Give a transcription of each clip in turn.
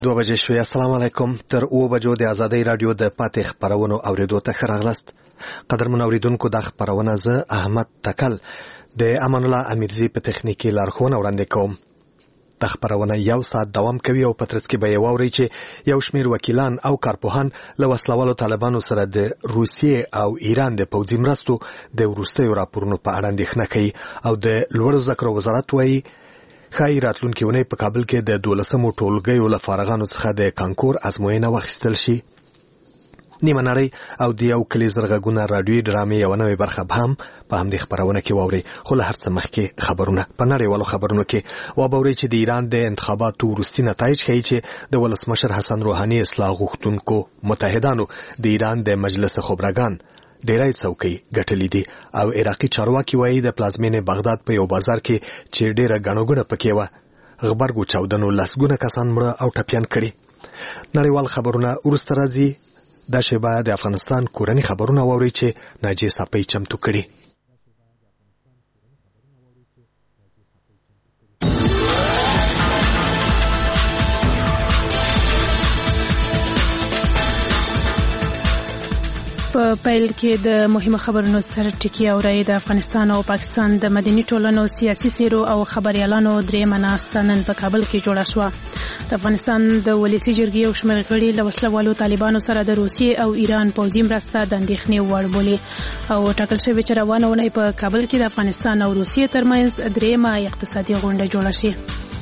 2 بجې شوې. السلام علیکم. تر 2 بجو د ازادۍ رادیو د پاتې خبرونو اوریدو ته ښه راغلاست. قدرمن اوریدونکو، د خبرونه زه احمد تکل د امان الله امیرزی په تخنیکی لارښوونه وړاندې کوم. د خبرونه 1 ساعت دوام کوي او په ترڅ کې به یې واورئ چې یو شمېر وکیلان او کارپوهان له وسلوالو طالبانو سره د روسیې او ایران د پوځي مرستو د وروستیو راپورونو په اړه اندېښنه کوي او د لوړو زده کړو وزارت وایي ښایي راتلونکې اونۍ په کابل کې د 12مو ټولګیو له فارغانو څخه د کانکور ازموینه واخیستل شي. نیمه نړۍ او د یو کلي زرغږونه راډیوي ډرامې یوه نوې برخه به هم په همدې خبرونه کې واورئ. خو له هر څه مخکې خبرونه په نړیوالو خبرونو کې وبورئ چې د ایران د انتخاباتو وروستي نتایج ښیي چې د ولسمشر حسن روحاني اصلاح غوښتونکو متحدانو د ایران د مجلس خبرګان ډیری څوکۍ ګټلې دي او عراقي چارواکي وایي د پلازمینې بغداد په یو بازار کې چې ډیره ګڼوګڼه پکې وه، غبرګو چاودنو لسګونه کسان مړه او ټپیان کړي. نړیوال خبرونه وروسته راځي. دا شیبه د افغانستان کورني خبرونه واورئ چې ناجیه صافی چمتو کړي. په پیل کې د مهمه خبرونو سره ټکی اورئ. د افغانستان او پاکستان د مدني ټولنو سیاسي څیرو او خبريالانو درېیمه ناسته نن په کابل کې جوړه شوه. د افغانستان د ولسي جرګې یو شمېر غړي له وسلوالو طالبانو سره د روسیې او ایران پوځي مرسته د اندېښنې وړ بولي او ټاکل شوې چې روانه اونۍ په کابل کې د افغانستان او روسیې ترمنځ درېیمه اقتصادي غونډه جوړه شي.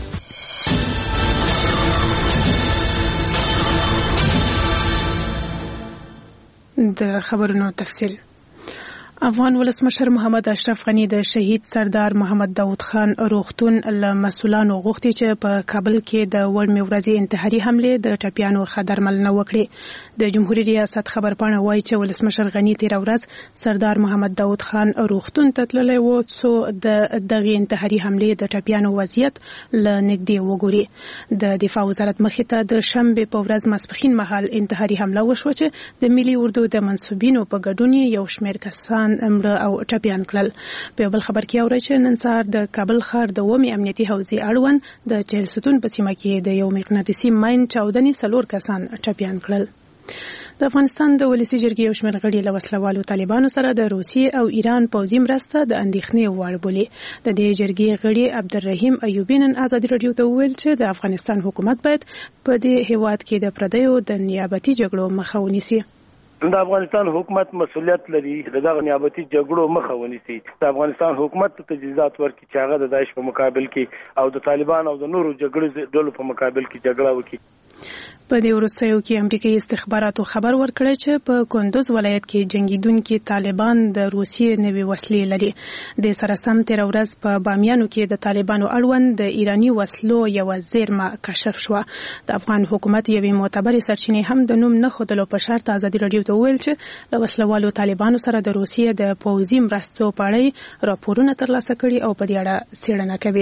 د خبرونو تفصیل. افغان ولسمشر محمد اشرف غنی د شهید سردار محمد داود خان روغتون له مسؤلانو غوښتي چې په کابل کې د وړمې ورځې انتحاري حملې د ټپیانو ښه درملنه وکړي. د جمهوریت ریاست خبرپاڼه وایي چې ولسمشر غنی تېره ورځ سردار محمد داود خان روغتون ته تللی و څو د دغې انتحاري حملې د ټپیانو وضعیت له نږدې وګوري. د دفاع وزارت مخې ته د شنبې په ورځ ماسپښین مهال انتحاري حمله وشوه چې د ملي اردو د منصوبینو په ګډون یو شمېر کسان امړه او ټپیان کړل. په یو بل خبر کې اورئ چې نن سهار د کابل ښار د 2 امنیتي حوزې اړوند د چهل ستون په سیمه کې د یو مقناطیسي ماین چاودنې 4 کسان ټپیان کړل. د افغانستان د ولسي جرګې یو شمېر غړي له وسلوالو طالبانو سره د روسیې او ایران پوځي مرسته د اندېښنې وړ بولي. د دې جرګې غړي عبدالرحیم ایوبي نن ازادي راډیو ته وویل چې د افغانستان حکومت باید په دې هیواد کې د پردیو د نیابتي جګړو مخه ونیسي. د افغانستان حکومت مسؤلیت لري دغه نیابتي جګړو مخه ونیسي. د افغانستان حکومت ته تجهیزات ورکړي چې هغه د داعش په مقابل کې او د طالبان او د نورو جګړو ډلو په مقابل کې جګړه وکړي. په دې وروستیو کې امریکایي استخباراتو خبر ورکړی چې په کندوز ولایت کې جنگیدونکي طالبان د روسیې نوې وسلې لري. د سره سم تېره ورځ په بامیانو کې د طالبانو اړوند د ایراني وسلو یوه زیرمه کشف شوه. د افغان حکومت یوې معتبرې سرچینې هم د نوم نه ښودلو په شرط ازادي راډیو ته وویل چې له وسلوالو طالبانو سره د روسیې د پوځي مرستو په اړه راپورونه ترلاسه کړي او په دې اړه څېړنه کوي.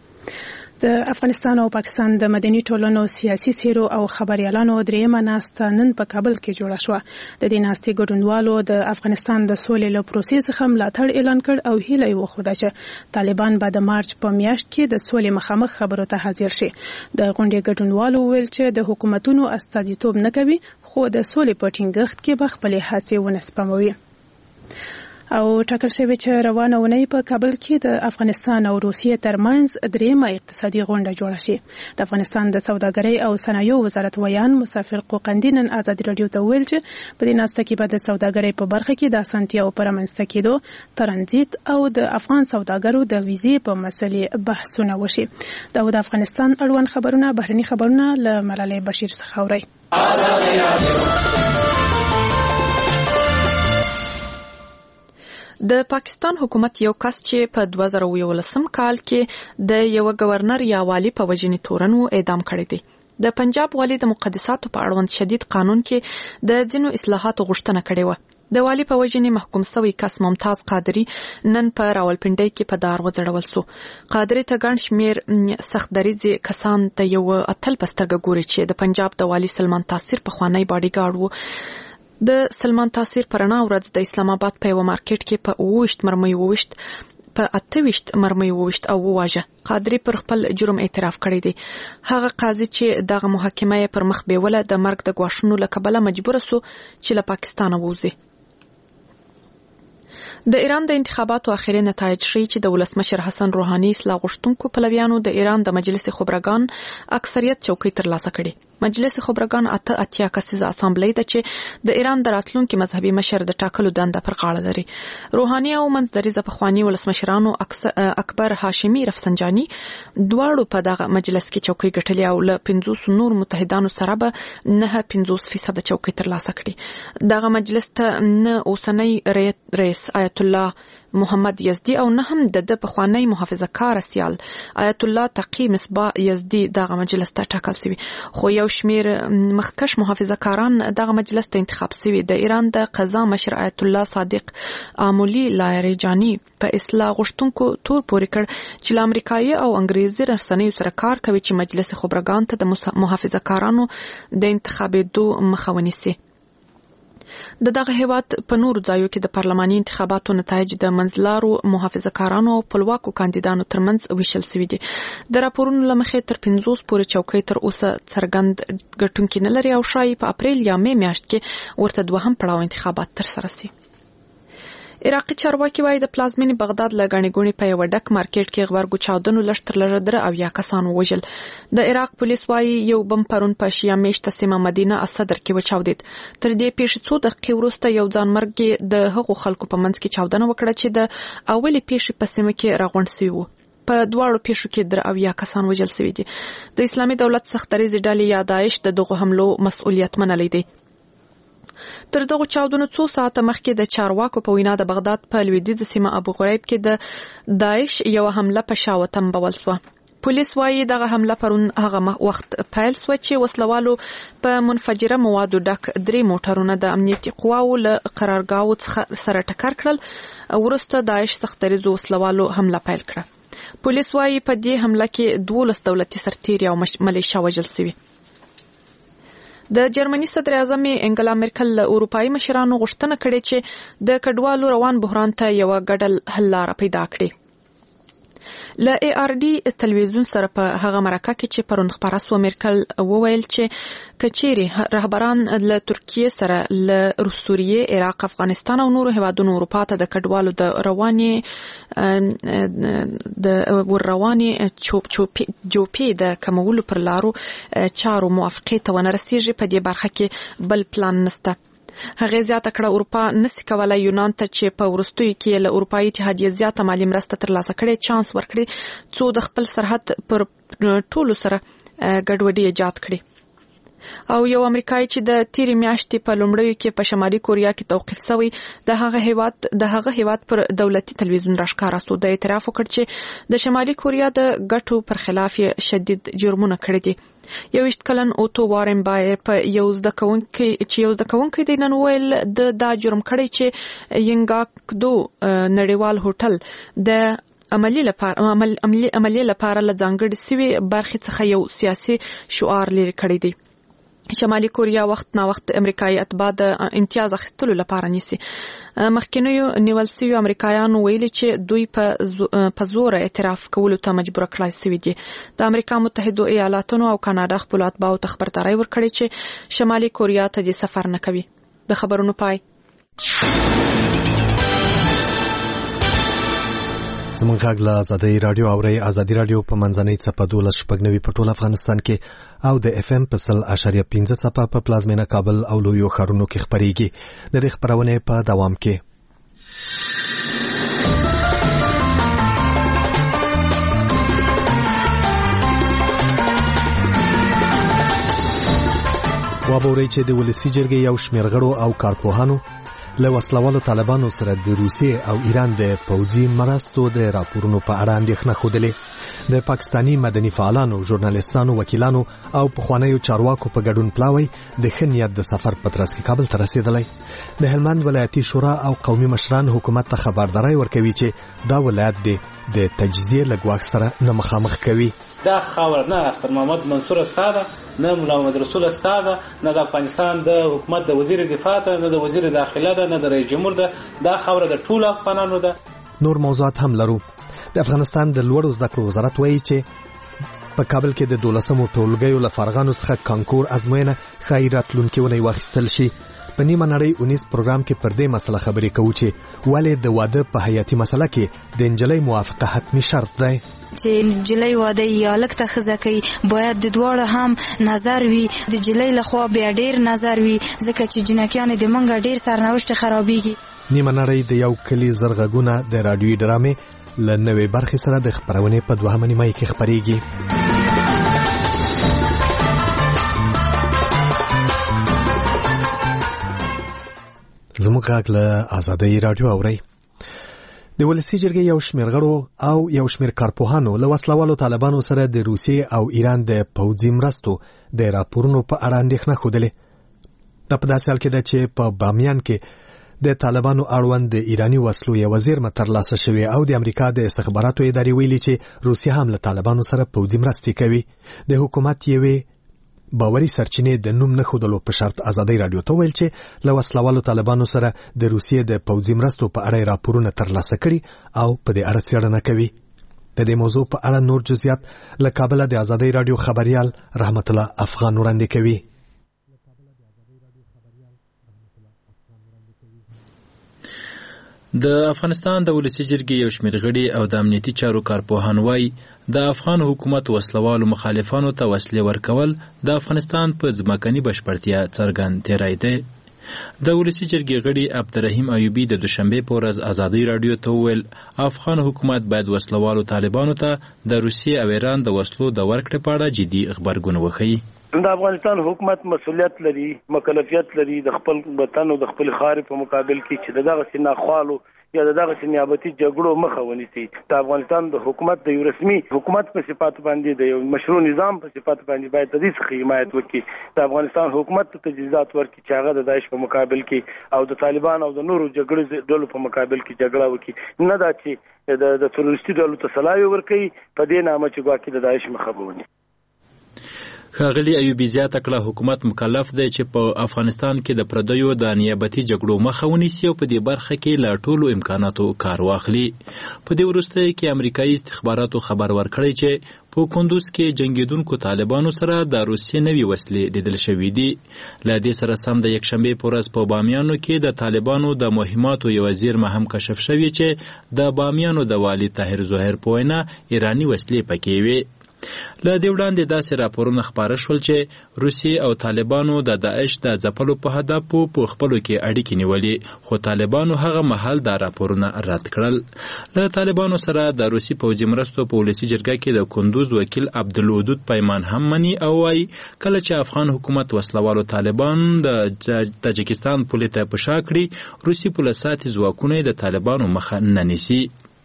د افغانستان او پاکستان د مدني ټولنو سیاسي څیرو او خبريالانو درېیمه ناسته نن په کابل کې جوړه شوه. د دې ناستې ګډونوالو د افغانستان د سولې له پروسې څخه ملاتړ اعلان کړ او هیله یې وښوده چې طالبان به د مارچ په میاشت کې د سولې مخامخ خبرو ته حاضر شي. د غونډې ګډونوالو ویل چې د حکومتونو استازیتوب نه کوي خو د سولې په ټینګښت کې به خپلې هڅې ونه سپموي. او ټاکل شوی چې روانه اونۍ په کابل کې د افغانستان او روسیې ترمنځ درېیمه اقتصادي غونډه جوړه شي. د افغانستان د سوداګرۍ او صنایعو وزارت ویان مسافر قوقندي نن ازادي راډیو ته ویل چې په دې ناسته کې به د سوداګرۍ په برخه کې د اسانتیاو پر رامنځته کېدو، ترانزیت او د افغان سوداګرو د ویزې په مسلې بحثونه وشي. دا د افغانستان اړوند خبرونه بهرني خبرونه له ملالۍ بشیر څخه اورئ. د پاکستان حکومت یو کس چې په 2011 کال کې د یو گورنر یا والی په وژنې تورن و اعدام کړی دی. د پنجاب والی د مقدساتو په اړوند شدید قانون کې د ځینو اصلاحاتو غوښتنه کړې و. د والی په وژنې محکوم شوی کس ممتاز قادری نن په راولپنډۍ کې په دار وځړول شو. قادری ته ګڼ شمېر سخت دریځ کسان د یو اتل په سترګه ګوري چې د پنجاب د والی سلمان تاثیر پخوانی باډي ګارډ و. د سلمان تاثیر پرنا ورځ د اسلام آباد په یو مارکیټ کې په 28 مرمۍ ووشت په 28 مرمۍ وویشت او وواژه. قادری پر خپل جرم اعتراف کړی دی. هغه قاضي چې دغه محاکمه پر مخ بیوله د مرګ د غواښونو له کبله مجبور سو چې له پاکستان ووځي. د ایران د انتخاباتو اخیری نتایج ښیي چې د ولسمشر حسن روحاني اصلاح غوښتونکو پلویانو د ایران د مجلس خبرګان اکثریت چوکۍ ترلاسه کړي. مجلس خبرګان 8 کسیزه اسامبلې ده چې د ایران د راتلونکي مذهبي مشر د ټاکلو دنده پر غاړه لري. روحاني او منځدریزه پخواني ولسمشرانو اکبر هاشمي رفسنجاني دواړو په دغه مجلس کې چوکۍ ګټلې او له 50 نور متحدانو سره به 9.50% چوکۍ ترلاسه کړي. دغه مجلس ته نه اوسنی رئیس آیت الله محمد یزدی او نه هم د پخوانی محافظه کار سیال آیت الله تقی مصباح یزدی دغه مجلس ته ټاکل شوی، خو یو شمیر مخکش محافظه کاران دغه مجلس ته انتخاب شوی. د ایران د قضا مشر آیت الله صادق آمولی لاریجانی په اصلاح غوښتونکو تور پورې کړ چې له امریکایي او انګریزي رسنیو سره کار کوي چې مجلس خبرګان ته د محافظه کارانو د انتخابېدو مخه ونیسي. دغه هیواد په نورو ځایو کې د پارلماني انتخاباتو نتایج د منځلارو محافظه کارانو او خپلواکو کاندیدانو ترمنځ ویشل شوي دي. د راپورونو له مخې تر 50 پورې چوکۍ تر اوسه څرګند ګټونکي نه لري او شایي په اپریل یا مې میاشت کې ورته دوهم پړاو انتخابات ترسره شي. عراقي چارواکي وايي د پلازمینې بغداد له ګڼې ګوڼې په یو ډک مارکیټ کې غبرګو چاودنو لږ تر لږه 73 کسان ووژل. د عراق پولیس وايي یو بم پرون په شیعه میشته سیمه مدینه الصدر کې وچاودید. تر دې پیښې 2 دقیقې وروسته یو ځانمرګي د هغو خلکو په منځ کې چاودنه وکړه چې د اولې پیښې په سیمه کې راغونډ شوي وو. په دواړو پیښو کې 73 کسان وژل شوي دي. د اسلامي دولت سختریزې ډلې یا داعش د دغو حملو مسؤلیت منلی دی. تر دغه چاودنو 2 ساعته مخکې د چارواکو په وینا د بغداد په لویدیځه سیمه ابو غریب کې د داعش یو حمله په شاوتم بول شو. پولیس وايي دغه حمله پرون هغه وخت پیل شو چې وسلوالو په منفجره موادو ډک 3 موټرونه د امنیتي قواو له قرارګاو څخه سره ټکر کړل. ورسته داعش سختریزو وسلوالو حمله پیل کړه. پولیس وايي په دې حمله کې 12 دولتي سرتیري او ملیشیا وژل شوي. د جرمني صدر اعظم انګلا مرکل له اروپایي مشرانو غوښتنه کړې چې د کډوالو روان بحران ته یو ګډ حل لاره پیدا کړي. له ARD تلویزیون سره په هغه مرکه کې چې پرون خبره سو مرکل وویل چې کچيري رهبران له ترکیه سره له سوریه، عراق، افغانستان او نورو هیوادونو اروپا ته د کډوالو د رواني چوپې د کمولو پر لارو چارو موافقه ته ونرسیږي. په دې برخه کې بل پلان نشته. هغه زیاته کړه اروپا نسي کولای یونان ته چې په ورستوي کې له اروپאי اتحادیه زیاته مالی مرسته ترلاسه کړي چانس ورکړي څو د خپل سرحد پر ټولو سره ګډوډي ایجاد کړي. او یو امریکایي چې د تیری میاشتې په لومړیو کې په شمالي کوریا کې توقیف شوی د هغه هیواد پر دولتي تلویزیون راښکاره سو. د اعتراف وکړ چې د شمالي کوریا د ګټو پر خلاف شدید جرمونه کړی دي. 21 کلن اوتو وارن بایر په یو زده کوونکی دی نن ویل د دا جرم کړی چې ینګاکدو نړیوال هوټل د عملی لپاره لځانګړي سوي برخې څخه یو سیاسي شعار لري کړی دی. شمالي کوریا وخت نا وخت امریکایي اتباع د امتیاز اخیستلو لپاره نیسي. مخکینیو نیول سوي امریکایانو ویلي چې دوی په زور اعتراف کولو ته مجبور کړای شوي دي. د امریکا متحده ایالاتونو او کاناډا خپل اتباعو ته خبرداری ورکړي چې شمالي کوریا ته د سفر نه کوي. د خبرونو پای. زمونږ غږ له ازادي رادیو اوري ازادي رادیو په منځنۍ څپه 12.9 په ټول افغانستان کې او د FM په 100.5 څپه په پلازمینه کابل او لویو ښارونو کې خبريږي. د دې خبرونه په دوام کې وابوري چې د ولسی جرګې یو شمېر غړو او کارپوهانو له وسلوالو طالبانو سره د روسیې او ایران د پوځي مرستو د راپورونو په اړه اندېښنه خوده. د پاکستانی مدني فعالانو، ژورنالستانو، وکیلانو او پخوانیو چارواکو په ګډون پلاوی د خنیت د سفر په ترڅ کې کابل ته رسیدلی. د هلمند ولایتي شورا او قومي مشران حکومت ته خبرداري ورکوي چې دا ولایت د تجزیه لګواک سره نه مخامخ کوي. دا خاور نه اختر محمد منصور استاده، نه مولا محمد رسول استاده، نه د افغانستان د حکومت د وزیر دفاع ته، نه د وزیر داخله ده، نه د رئیس جمهور ده. دا خاور د ټول افغانانو ده. نور موضوعات هم لرو. د افغانستان د لوړو زده کړو وزارت وایي چې په کابل کې د 12مو ټولګیو له فارغانو څخه کانکور ازموینه ښایي راتلونکې اونۍ واخیستل شي. په نیمه نړۍ 19 پروګرام کې پر دې مسله خبرې کوو چې ولې د واده په حیاتي مسله کې د انجلۍ موافقه حتمي شرط دی. چې نجلۍ واده یا لکته ښځه کوي باید د دواړو هم نظر وي. د نجلۍ لخوا بیا ډیر نظر وي ځکه چې جنکیانې د منګه ډیر سرنوشت خرابېږي. نیمه نړۍ د یو کلي زرغږونه د رادیوي ډرامې له نوې برخې سره د خپرونې په 2مه نیمایي کې خپرېږي. زموږ غږ له آزادۍ رادیو اورئ. د ولسي جرګې یو شمېر غړو او یو شمېر کارپوهانو له وسلوالو طالبانو سره د روسیې او ایران د پوځي مرستو د راپورونو په اړه اندېښنه ښودلې. دا په داسې حال کې ده چې په بامیان کې د طالبانو اړوند د ایراني وسلو یوه زیرمه ترلاسه شوې او د امریکا د استخباراتو ادارې ویلي چې روسیه هم له طالبانو سره پوځي مرستې کوي. د حکومت یوې باوري سرچینې د نوم نه ښودلو په شرط آزادۍ رادیو ته ویل چې له وسلوالو طالبانو سره د روسیې د پوځي مرستو په اړه راپورونه ترلاسه کړي او په دې اړه څېړنه کوي. د دې موضوع په اړه نور جزئیات له کابل د آزادۍ رادیو خبريال رحمت الله افغان وړاندې کوي. د افغانستان د ولسي جرګې یو شمېر غړي او د امنیتي چارو کارپوهان وایي د افغان حکومت وسلوالو مخالفانو ته وسلې ورکول د افغانستان په ځمکني بشپړتیا څرګند تیری دی. د ولسي جرګې غړي عبدالرحیم ایوبي د دوشنبې په ورځ آزادۍ رادیو ته وویل افغان حکومت باید وسلوالو طالبانو ته د روسیې او ایران د وسلو د ورکړې په اړه جدي خبرګون وښيي. د افغانستان حکومت مسؤلیت لري، مکلفیت لري د خپل وطن او د خپل خارې په مقابل کې چې دغه سیناخوالو یا دغه نیابتي جګړو مخه ونیسي. د افغانستان د حکومت د یو رسمي حکومت په صفات باندې د یو مشروع نظام په صفات باندې باید د دې څخه حمایت وکړي. د افغانستان حکومت ته تجهیزات ورکړي چې هغه د داعش په مقابل کې او د طالبان او د نورو جګړو ډلو په مقابل کې جګړه وکړي، نه دا چې د تروریستي ډلو ته سلاوي ورکړي په دې نامه چې ګواکې د داعش مخه ونیسي. ښاغلي ایوبي زیاته کړه حکومت مکلف دی چې په افغانستان کې د پردیو د نیابتي جګړو مخه ونیسي او په دې برخه کې له ټولو امکاناتو کار واخلي. په دې وروستیو کې امریکایي استخباراتو خبر ورکړی چې په کندوز کې جنگیدونکو طالبانو سره د روسیې نوي وسلې لیدل شوې دي. له دې سره سم د یکشنبې په ورځ په بامیانو کې د طالبانو د مهماتو یوه زیرمه هم کشف شوې چې د بامیانو د والي طاهر ظاهر په وینا ایراني وسلې پکې وې. له دې وړاندې داسې راپورونه خپاره شول چې روسیې او طالبانو د داعش د ځپلو په هدف په خپلو کې اړیکې نیولې، خو طالبانو هغه مهال دا راپورونه رد کړل. له طالبانو سره د روسي پوځي مرستو په ولسي جرګه کې د کندوز وکیل عبدالودود پیمان هم مني او وایي کله چې افغان حکومت وسلوالو طالبان د تاجکستان پولې ته په شا کړي، روسي پولساتي ځواکونه د طالبانو مخه نه نیسي.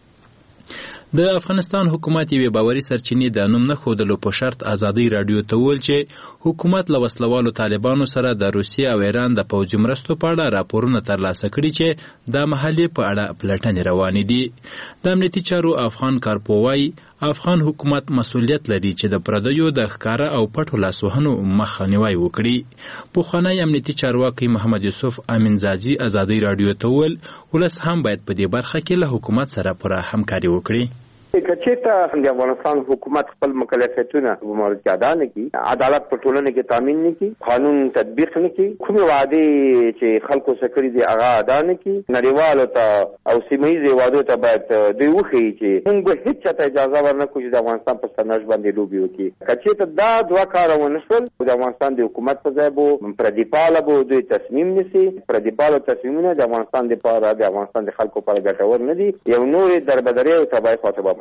د افغانستان حکومت یوې باوري سرچینې د نوم نه ښودلو په شرط آزادۍ رادیو ته وویل چې حکومت له وسلوالو طالبانو سره د روسیې او ایران د پوځي مرستو په اړه راپورونه ترلاسه کړي چې د محلې په اړه پلټنې روانې دي. د امنیتي چارو افغان کارپوه وایي افغان حکومت مسؤلیت لري چې د پردیو د ښکاره او پټو لاسوهنو مخنیوی وکړي. پخوانی امنیتي چارواکي محمد یوسف امینزاجي آزادۍ رادیو ته وویل ولس هم باید په دې برخه کې له حکومت سره پوره همکاري وکړي. کچېته د افغانستان حکومت خپل مکلفیتونه په مورد کې ادا نه کړي، عدالت په ټولنه کې تامین نه کړي، قانون تطبیق نه کړي، کومې وعدې چې خلکو سره کړي دي هغه ادا نه کړي، نړیوالو ته او سیمه ییزو هېوادو ته باید دوی وښیي چې موږ به هېڅ چاته اجازه ورنکړو چې د افغانستان په سرنوشت باندې لوبې وکړي. کچېته دا دوه کاره ونه شول، د افغانستان د حکومت په ځای به پردیپاله به دوی تصمیم نیسي. پردیپالو تصمیمونه د افغانستان لپاره د افغانستان د خلکو لپاره ګټور نه دي، یو نورې دربدرۍ او تباهۍ خواته به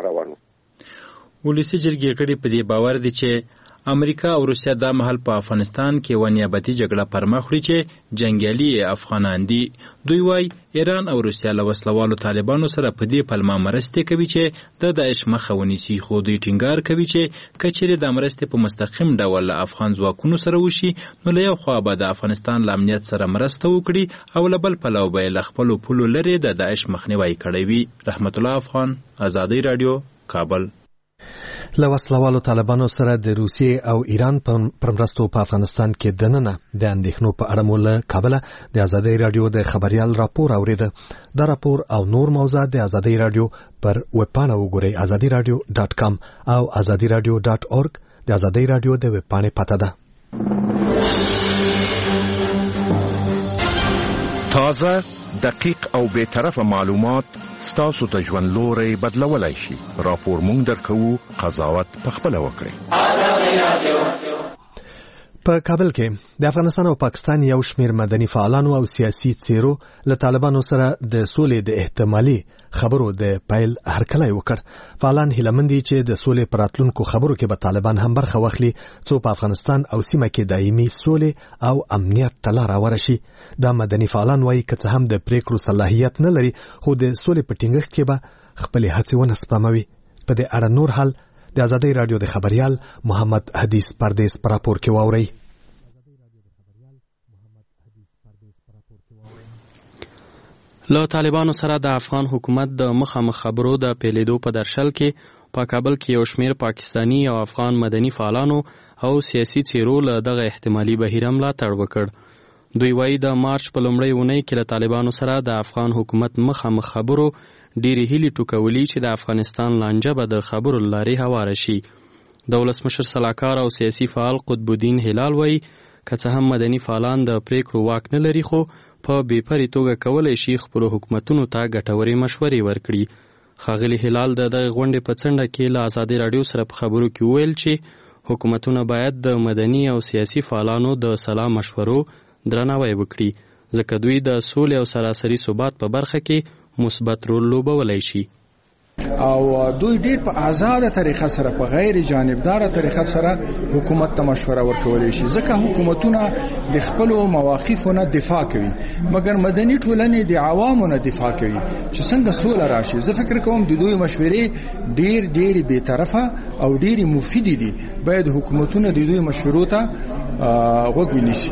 ولسي جرګې غړي په دې باور دي چې امریکا او روسیا دا مهال په افغانستان کې یوه نیابتي جګړه پرمخ وړي چې جنګیالي افغانان دي. دوی وایي ایران او روسیا له وسلوالو طالبانو سره په دې پلمه مرستې کوي چې د داعش مخه ونیسي، خو دوی ټینګار کوي چې که چیرې دا مرستې په مستقیم ډول له افغان ځواکونو سره وشي نو له یو خوا به د افغانستان له امنیت سره مرسته وکړي او له بل پلوه به یې له خپلو پولو لرې د داعش مخنیوی کړی وي. رحمت الله افغان، آزادۍ رادیو، کابل. له وسلوالو طالبانو سره د روسیې او ایران پر مرستو په افغانستان کې دننه د اندېښنو په اړه مو له کابله د ازادۍ راډیو د خبریال راپور اوریده. دا راپور او نور موضوعات د ازادۍ راډیو پر ویبپاڼه وګورئ azadiradio.com او azadiradio.org. د ازادۍ راډیو د ویبپاڼې پته ده. تازه، دقیق او بی‌طرفه معلومات ستاسو د ژوند لوري بدلولای شي. راپور مونږ درکوو، قضاوت پخپله وکړئ. په کابل کې د افغانستان او پاکستان یو شمېر مدني فعالانو او سیاسي څیرو له طالبانو سره د سولې د احتمالي خبرو د پیل هرکلی وکړ. فعالان هیلهمند دي چې د سولې پر راتلونکو خبرو کې به طالبان هم برخه واخلي څو په افغانستان او سیمه کې دایمي سولې او امنیت ته لاره ورشي. دا مدني فعالان وایي که څه هم د پریکړو صلاحیت نه لري، خو د سولې په ټینګښت کې به خپلې هڅې ونه سپموي. په دې اړه نور حال د ازادۍ راډیو د خبریال محمد حدیث پردیس پر راپور کې واورئ. له طالبانو سره د افغان حکومت د مخامخ خبرو د پیلېدو په درشل کې په کابل کې یو شمېر پاکستانی او افغان مدني فعالانو او سیاسي څیرو له دغه احتمالي بهیر ملاتړ وکړ. دوی وایي د مارچ په لومړۍ اونۍ کې له طالبانو سره د افغان حکومت مخامخ خبرو ډېرې هیلې ټوکولي چې د افغانستان لانجه به د خبرو له لارې هواره شي. د ولسمشر سلاکار او سیاسي فعال قطب الدین هلال وایي که څه هم مدني فعالان د پریکړو واک نه لري، خو په بېپرې توګه کولی شي خپلو حکومتونو ته ګټورې مشورې ورکړي. ښاغلي هلال د دغې غونډې په څنډه کې له ازادۍ راډیو سره په خبرو کې وویل چې حکومتونه باید د مدني او سیاسي فعالانو د سلا مشورو درناوی وکړي، ځکه دوی د سولې او سراسري ثبات په برخه کې مثبت رول لوبولی شي. او دوی ډیر په آزاده طریقه سره په غیر جانبدار طریقه سره حکومت ته مشوره ورکولی شي، ځکه حکومتونه د خپل مواقفو نه دفاع کوي، مګر مدني ټولنې د عوامو نه دفاع کوي چې څنګه سوله راشي. زه فکر کوم د دوی مشورې ډیر بی‌طرفه او ډیر مفیدې دي. باید حکومتونه د دوی مشورو ته غوږ ونیسي.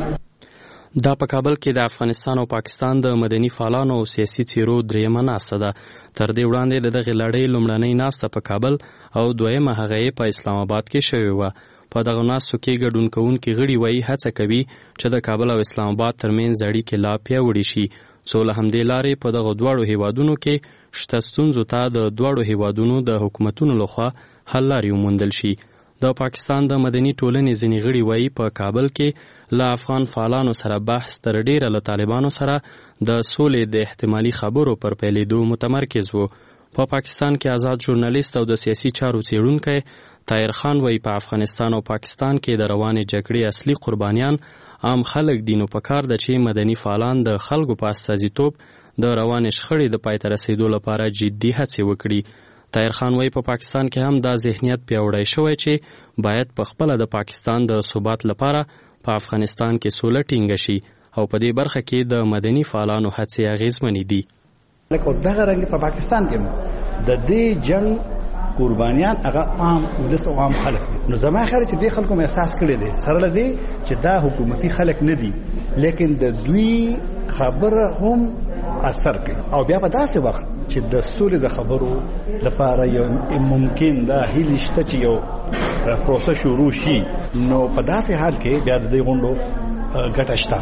دا په کابل کې د افغانستان او پاکستان د مدني فعالانو او سیاسي څیرو دریمه ناسته ده. تر دې وړاندې د دغې لړۍ لومړنۍ ناسته په کابل او دویمه هغه یې په اسلام آباد کې شوې وه. په دغه ناستو کې ګډون کوونکي غړي وایي هڅه کوي چې د کابل او اسلام آباد ترمنځ اړیکې لا پیاوړې شي، څو له همدې لارې په دغه دواړو هیوادونو کې شته ستونزو ته د دواړو هیوادونو د حکومتونو لخوا حل لارې وموندل شي. د پاکستان د مدني ټولنې ځینې غړي وایي په کابل کې له افغان فعالانو سره بحث تر ډیره له طالبانو سره د سولې د احتمالي خبرو پر پیلېدو متمرکز و. په پاکستان کې آزاد ژورنالیست او د سیاسي چارو څېړونکی طاهر خان وایي په افغانستان او پاکستان کې د روانې جګړې اصلي قربانیان عام خلک دي، نو پکار ده چې مدني فعالان د خلکو په استازیتوب د روانې شخړې د پای ته رسېدو لپاره جدي هڅې وکړي. طاهر خان وایي په پاکستان کې هم دا ذهنیت پیاوړی شوی چې باید په خپله د پاکستان د ثبات لپاره په افغانستان کې سوله ټینګه شي او په دې برخه کې د مدني فعالانو هڅې اغیزمنې دي. لکه دغه رنګ په پاکستان کې د دې جنگ قربانیان هغه عام ولس او عام خلک دي. نو زما خیال چې دې خلکو مې احساس کړی دی سره لدی چې دا حکومتي خلک نه دي، لیکن د دوی خبره هم اثر کوي. او بیا په داسې وخت چې د سولې د خبرو لپاره یو ممکن دا هیله شته چې یو پروسه شروع شي، نو په داسې حال کې بیا د دې غونډو ګټه شته.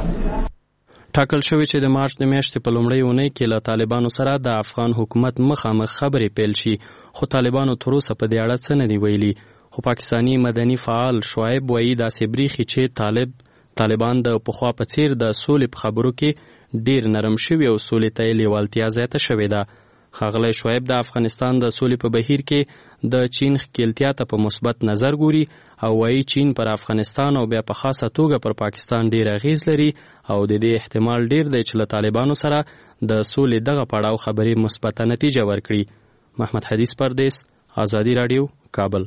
ټاکل شوی چې د مارچ د میاشتې په لومړۍ اونۍ کې له طالبانو سره د افغان حکومت مخامخ خبرې پیل شي، خو طالبانو تر اوسه په دې اړه څه نه دي ویلي. خو پاکستانی مدني فعال شعیب وایي داسې بریښي چې طالبان د پخوا په څیر د سولې په خبرو کې ډیر نرم شوي او سولې ته یې لیوالتیا زیاته شوې ده. ښاغلی شعیب د افغانستان د سولې په بهیر کې د چین ښکیلتیا ته په مثبت نظر ګوري او وایي چین پر افغانستان او بیا په خاصه توګه پر پاکستان ډیر اغیز لري او د دې احتمال ډیر دی چې له طالبانو سره د سولې دغه پړاو خبرې مثبته نتیجه ورکړي. محمد حدیث پردیس، ازادي راډیو، کابل.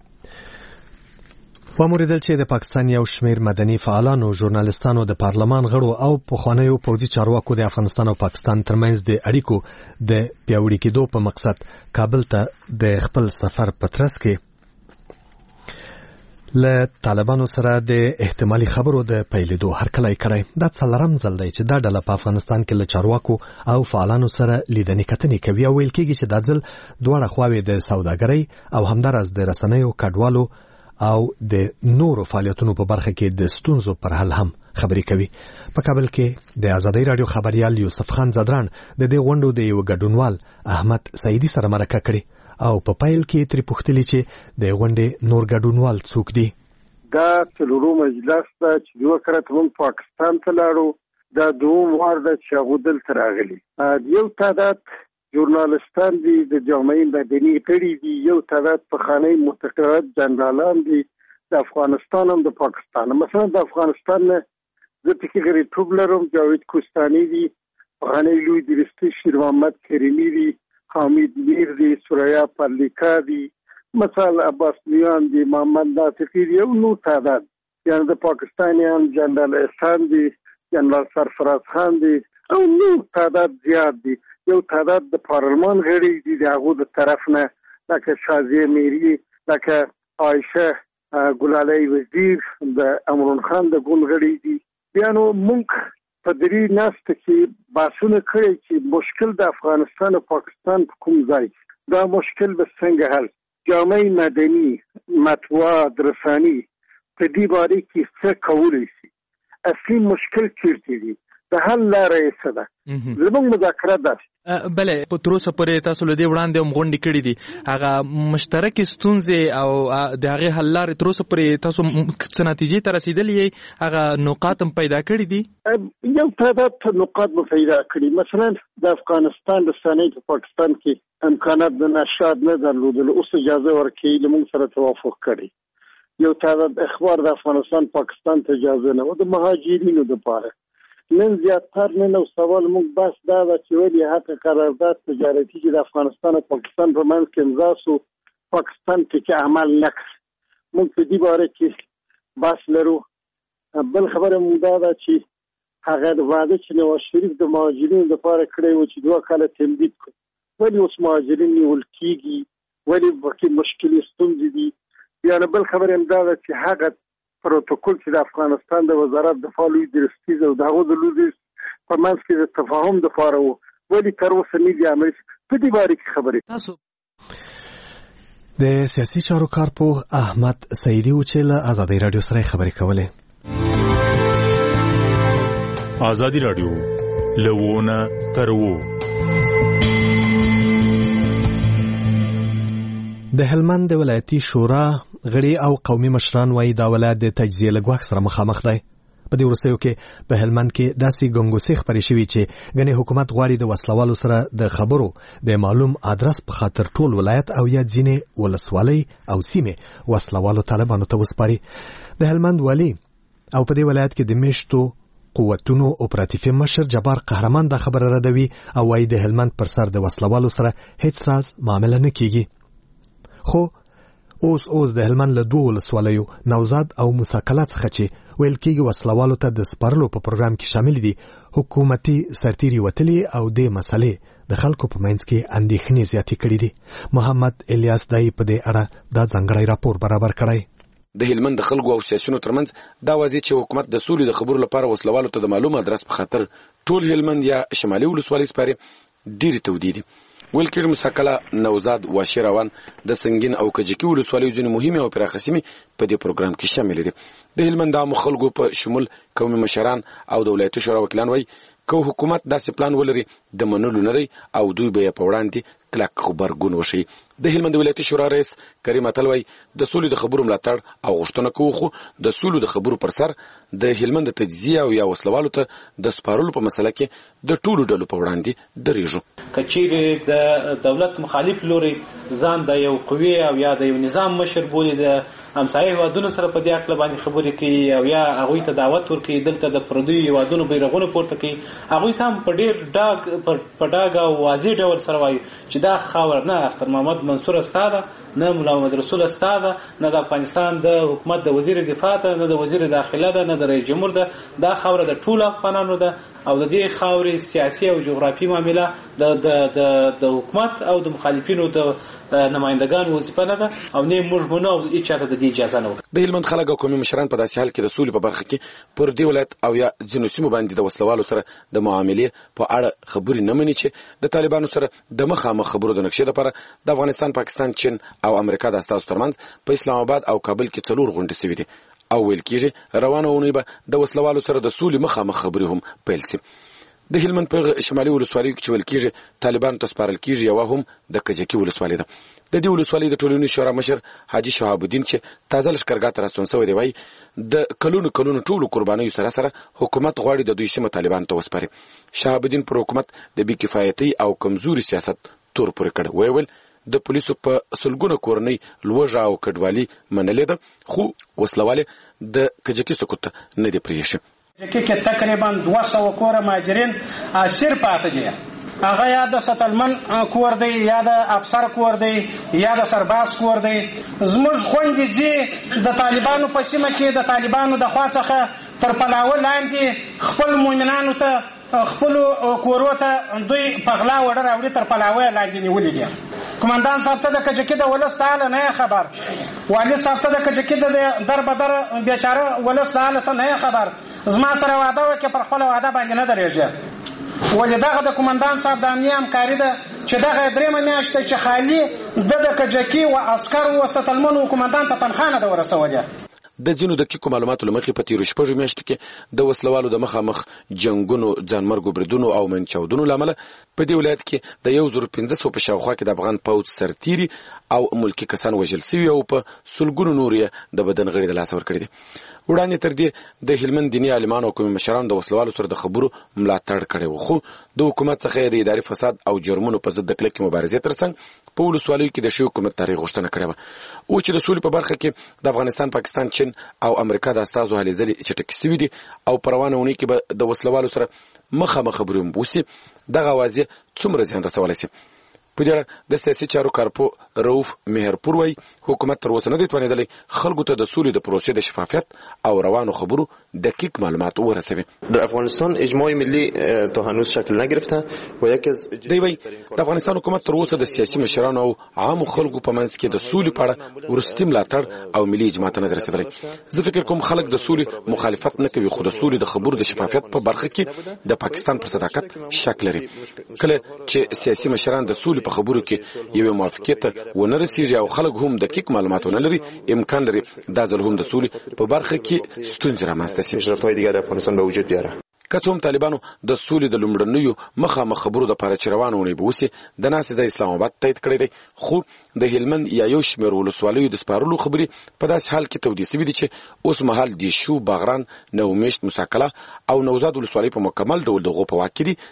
وموریدل چې د پاکستان یو شمېر مدني فعالانو، ژورنالستانو، د پارلمان غړو او پخوانیو پوځي چارواکو د افغانستان او پاکستان ترمنځ د اړیکو د پیاوړي کېدو په مقصد کابل ته د خپل سفر په ترڅ کې له طالبانو سره د احتمالي خبرو د پیلېدو هرکلی کړی. دا څلورم ځل دی چې دا ډله په افغانستان کې له چارواکو او فعالانو سره لیدنې کتنې کوي او ویل کېږي چې دا ځل دواړه خواوې د سوداګرۍ او همداراز د رسنیو کډوالو او د نورو فعالیتونو په برخه کې د ستونزو پر حل هم خبرې کوي. په کابل کې د آزادۍ رادیو خبريال یوسف خان زدران د دې غونډو د یو ګډونوال احمد سعیدي سره مرکه کړې او په پایل کې ترې پوښتلي چې د غونډې نور ګډونوال څوک دي. دا څلورو مجلس ته چې دوه کرت هم پاکستان ته لاړو، دا دوم وار ده چې هغه دلته راغلي. یو تعداد ژورنالستان دي، د جامعې مدني غړي دي، یو تعداد پخوانی متقاعد جنرالان دي د افغانستان هم د پاکستان. مثلا د افغانستان نه زه پکې غړیتوب لرم، جاوید کوستاني دي، پخوانی لوی درستي شیر محمد کریمي دي، حامد میر دی، سوریا پرلیکا دی، مثلا عباس میان دی، محمد ناطقی دی او نور تعداد. یعنی د پاکستانیان جنرال احسان دی، جنرال سرفراز خان دی او نور تعداد زیاد دی. یو تعداد د پارلمان غړي دي د هغو د طرف نه، لکه شازیه میری، لکه عایشه ګلالۍ وزیر، د امرون خان د ګوند غړي دي. بیا نو موږ په درې ناسته کې بحثونه کړي چې مشکل د افغانستان او پاکستان په کوم ځای دا مشکل به څنګه حل. جامعه مدني، مطبوعات، رساني په دې باره کې څه کولی شي، اصلي مشکل چیرته دی، د حل لاره یې څه ده. زموږ مذاکره ده. بله په تر اوسه پورې تاسو له دې وړاندې هم غونډې کړې دي، هغه مشترکې ستونزې او د هغې حل لارې تر اوسه پورې تاسو څه نتیجې ته رسېدلي یې، هغه نقاط هم پیدا کړي دي؟ یو تعداد نقاط به پیدا کړي. مثلا د افغانستان رسنۍ په پاکستان کې امکانات د نشریات نه درلودل، اوس اجازه ورکوي، له موږ سره توافق کړي. یو تعداد اخبار د افغانستان پاکستان ته اجازه نه و، د مهاجرینو دپاره. نن زیاتر نن او سوال موږ بس دا ده چې ولې حق قرارداد تجارتي چې د افغانستان او پاکستان په منځ کې امضا سو، پاکستان کې عمل نه کړ. موږ په دې باره کې بس لرو. بل خبره موږ دا ده چې هغه د واده چې نواز شریف د مهاجرینو لپاره کړی و چې 2 کاله تمدید کړ، ولې اوس مهاجرین نیول کېږي، ولې پکې مشکلې ستونزې دي. بیا بل خبره هم دا ده چې هغه پروتوکول چې د افغانستان د وزارت دفاع لوی درستیز او د هغو د لوی په منځ کې د تفاهم دپاره و، ولې تر اوسه نه دي عملي. په دې باره کې خبرې. د سیاسي چارو کارپوه احمد سعیدي و چې له ازادۍ راډیو سره خبرې کولې. ازادي راډیو لونه تر وو. د هلمند د ولایتي شورا غړي او قومي مشران وايي دا ولایت د تجزیه له ګواښ سره مخامخ دی. په دې وروستیو کې په هلمند کې داسې ګنګوسې خپرې شوي چې ګنې حکومت غواړي د وسلوالو سره د خبرو د معلوم ادرس په خاطر ټول ولایت او یا ځینې ولسوالۍ او سیمې وسلوالو طالبانو ته وسپاري. د هلمند والي او په دې ولایت کې د میشتو قوتونو اپراتیفي مشر جبار قهرمان دا خبره ردوي او وايي د هلمند پر سر د وسلوالو سره هیڅ راز معامله نه کیږي. خو اوس د هلمند له 2 ولسوالیو نوزاد او موساکلا څخه چې ویل کېږي وسلوالو ته د سپارلو په پروګرام کې شامل دي، حکومتي سرتیري وتلي او د مسلې د خلکو په منځ کې اندېښنې زیاتې کړې دي. محمد الیاس دای په دې اړه دا ځانګړی راپور برابر کړی. د هلمند د خلکو او سیاسيونو ترمنځ دا واضح چې حکومت د سولې د خبرو لپاره وسلوالو ته د معلوم ادرس په خاطر ټول هلمند یا شمالي ولسوالۍ سپاري ډېرې تودې دي. ویل کېږي موساکلا، نوزاد، واشیروان، د سنگین او کجکي ولسوالیو ځینې مهمې او پراخه سیمې په دې پروګرام کې شامل دي. د هلمند عامو خلکو په شمول قومي مشران او د ولایتي شورا وکیلان وایي که حکومت داسې پلان ولري د منلو نه دی او دوی به یې په وړاندې کلک غبرګون وښیي. د هلمند ولایتي شورا رئیس کریم اتل وایي د سولې د خبرو ملاتړ او غوښتنه کوو، خو د سولې د خبرو پر سر د هلمند د تجزیه او یا وسلوالو ته د سپارلو په مسله کې د ټولو ډلو په وړاندې درېږو. که چیرې د دولت مخالف لوري ځان د یو قوي او یا د یو نظام مشر بولي، د همسایه هیوادونو سره په دې اړه باندې خبرې کوي او یا هغوی ته دعوت ورکوي دلته د پردیو هیوادونو بیرغونه پورته کوي، هغوی ته هم په ډېر ډاګ او واضح ډول سره وایي چې دا خاوره نه اختر محمد منصور استاده، نه مولا محمد رسول استاده، نه د افغانستان د حکومت د وزیر دفاع ده، نه د وزیر داخله ده، نه د رئیس جمهور ده. دا خاوره د ټولو افغانانو ده او د دې خاورې سیاسي او جغرافي معامله د حکومت او د مخالفینو د نمائندگان وظیفه نه ده او نه موږ مونږ او هیڅ چاته د اجازه نه د هلمند خلک او قومي مشران په داسې حال کې د سولې په برخه کې پر دې ولایت او یا ځینو سیمو باندې د وسلوالو سره د معاملې په اړه خبرې نه مني چې د طالبانو سره د مخامخ خبرو د نقشې لپاره د افغانستان، پاکستان، چین او امریکا د استازو ترمنځ په اسلام آباد او کابل کې 4 غونډې شوې دي او ویل کېږي روانه اونۍ به د وسلوالو سره د سولې مخامخ خبرې هم پیل شي. د هلمند په شمالي ولسوالیو کې چې ویل کېږي طالبانو ته سپارل کېږي یوه هم د کجکي ولسوالۍ ده. د دې ولسوالۍ د ټولنیز شورا مشر حاجي شهاب الدین چې تازه لښکرګاه ته راستون شوی دی وایي د کلونو ټولو قربانیو سره سره حکومت غواړي د دوی سیمه طالبانو ته وسپاري. شهاب الدین پر حکومت د بې کفایتۍ او کمزوري سیاست تور پورې کړ. ویل د پولیسو په سلګونه کورنۍ لوږه او کډوالي منلې ده خو وسلوالې د کجکي سقوط ته نه دي پرېښي. کجکي کې تقریبا 200 کوره مهاجرین اسیر پاتې دي. هغه یا د سټلمن کور دی یا د افسر کور دی یا د سرباز کور دی. زموږ خوندې چې د طالبانو په سیمه کې د طالبانو د خوا څخه تر پلاوه لاندې خپل مؤمنانو ته خپل کورو ته دوی په غلا وړه راوړي تر پلاوه لاندې نیولې دي. کمانډان صاحب ته د کجکي د ولس تعالی نه خبر، والي صاحب ته د کجکي د در بدر بیچاره ولس تعالی ته نه خبر. زما سره وعده وکړه پر خپل وعده باندې نه درېږي. ولې دغه د کمانډان صاحب د امنیه همکاري ده چې دغه درېمه میاشت چې خالي د کجکي او عسکر او سټلمن او کمانډان ته تنخواه نه ده ورسولې. د ځینو دقیقو معلوماتو له مخې په تېرو شپږو میاشتو کې د وسلوالو د مخامخ جنګونو، ځانمرګو بریدونو او منچاودنو له امله په دې ولایت کې د 1500 په شاوخوا کې د افغان پوځ سرتیري او ملکي کسان وژل شوي او په سلګونو نور یې د بدن غړي د لاسه ورکړي دي. وړاندې تر دې د هلمند دیني عالمانو او قومي مشرانو د وسلوالو سره د خبرو ملاتړ کړی و خو د حکومت څخه د اداري فساد او جرمونو په ضد د کلکې مبارزې ترڅنګ په ولسوالیو کې د شوي حکومت تاریخ غوښتنه کړې وه. اوس چې د سولې په برخه کې د افغانستان، پاکستان، چین او امریکا د استازو هلې ځلې چټکې شوي دي او په روانه اونۍ کې به د وسلوالو سره مخامخ خبرې هم وشي. دغه اوازې څومره زیان رسولی شي؟ په دې اړه د سیاسي چارو کارپو رؤف مهرپور وایي حکومت تر اوسه نه دی توانېدلی خلکو ته د سولې د پروسې د شفافیت او روانو خبرو دقیق معلومات ورسوي. در افغانستان اجماع ملی تا هنوز شکل نگرفته و یکی از دی وایي د افغانستان حکومت تر اوسه د سیاسي مشرانو او عامو خلکو په منځ کې د سولې په اړه وروستي ملاتړ او ملي اجماع ته نه دی رسېدلی. زه فکر کوم خلک د سولې مخالفت نه کوي خو د سولې د خبرو د شفافیت په برخه کې د پاکستان پر صداقت شک لري. کله چې سیاسي مشران د سولې په خبرو کې یو موافقت ونه رسیږي او خلک هم دقیق معلومات نه لري امکان لري دا ځل هم د سولې په برخه کې ستونزې رامنځته شي. مشرفای دیگر د افغانستان به وجود بیاره. که څه هم طالبانو د سولې د لومړنیو مخامخ خبرو دپاره چې روانه اونۍ به وسي د ناستې د اسلام آباد تایید کړی دی خو د هلمند یا یو شمېر ولسوالیو د سپارلو خبرې په داسې حال کې تودې شوي دي چې اوس مهال دیشو، باغران، نومیشت، موسی او نوزاد ولسوالۍ په مکمل ډول د هغو په واک کې دي.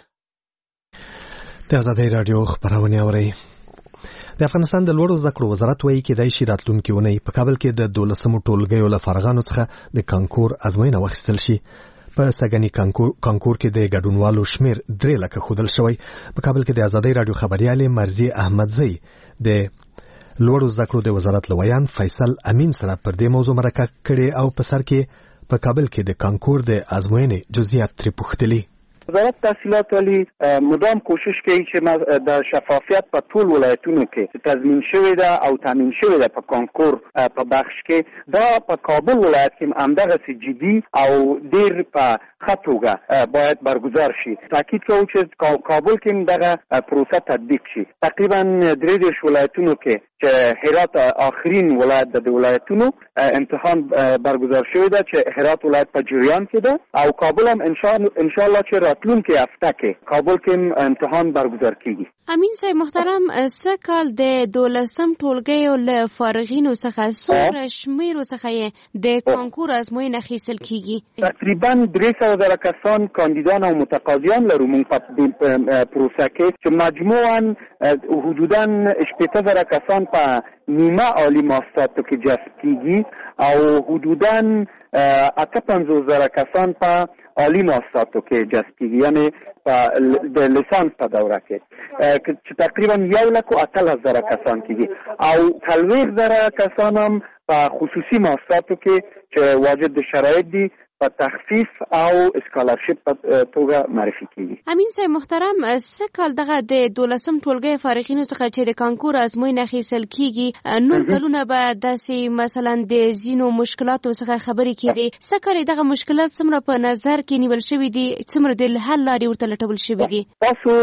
د ازادۍ راډیو خپرونې اورئ. د افغانستان د لوړو زده کړو وزارت وایي کېدای شي راتلونکې اونۍ په کابل کې د 12مو ټولګیو له فارغانو څخه د کانکور ازموینه واخیستل شي. په سږني کانکور کې د ګډونوالو شمیر 3 لکه ښودل شوی. په کابل کې د ازادۍ راډیو خبریالې مرضی احمدزی د لوړو زده کړو د وزارت لویان فیصل امین سره پر دې موضوع مرکه کړې او په سر کې په کابل کې د کانکور د ازموینې جزئیات ترې پوښتلي. وزارت تحصیلات عالی مدام کوشش کوي چې د شفافیت په ټول ولایتونو کې تضمین شوی ده او تامین شوی ده. په کانکور په بخش کې دا په کابل ولایت کې همدغسې جدي او ډېر په ښه توګه باید برگزار شي. تاکید کوو چې کابل کې دغه پروسه تطبیق شي. تقریبا 23 ولایتونو کې چې هرات آخرین ولایت د ولایتونو امتحان برگزار شوی ده چې هرات ولایت په جریان کې ده او کابل هم ان شاء الله چې راتلونکي هفته کې کابل کې امتحان برگزار کیږي. امین صاحب محترم، څه کال د 12م ټولګیو له فارغینو څخه څومره شمیرو څخه د کانکور ازموینه اخیستل کیږي؟ تقریبا 300,000 کسان کاندیدان او متقاضیان لرو موږ په پروسه کې چې مجموعاً حدوداً 80,000 کسان په نیمه عالی ماستراتو کې جذب کیږي او حدوداً 58,000 کسان په عالی ماستراتو کې جذب کیږي، یعنی د لیسانس په دوره کې چې تقریبا 1,08,000 کسان کیږي او 40,000 کسان هم په خصوصي ماستراتو کې چې واجد شرایط دي په تخفیف او اسکالرشپ په توګه معرفي کیږي. امین صاحب محترم، سکهال دغه د 12م ټولګي فارغینو څخه چې د کانکور ازموینه اخیستل کیږي، نور کلونه به داسې مثلا د زینو مشکلاتو څخه خبرې کیدي. سکهال دغه مشکلات څومره په نظر کې نیول شوی دي، څومره د حل لارې ورته لټول شوی دي؟ تاسو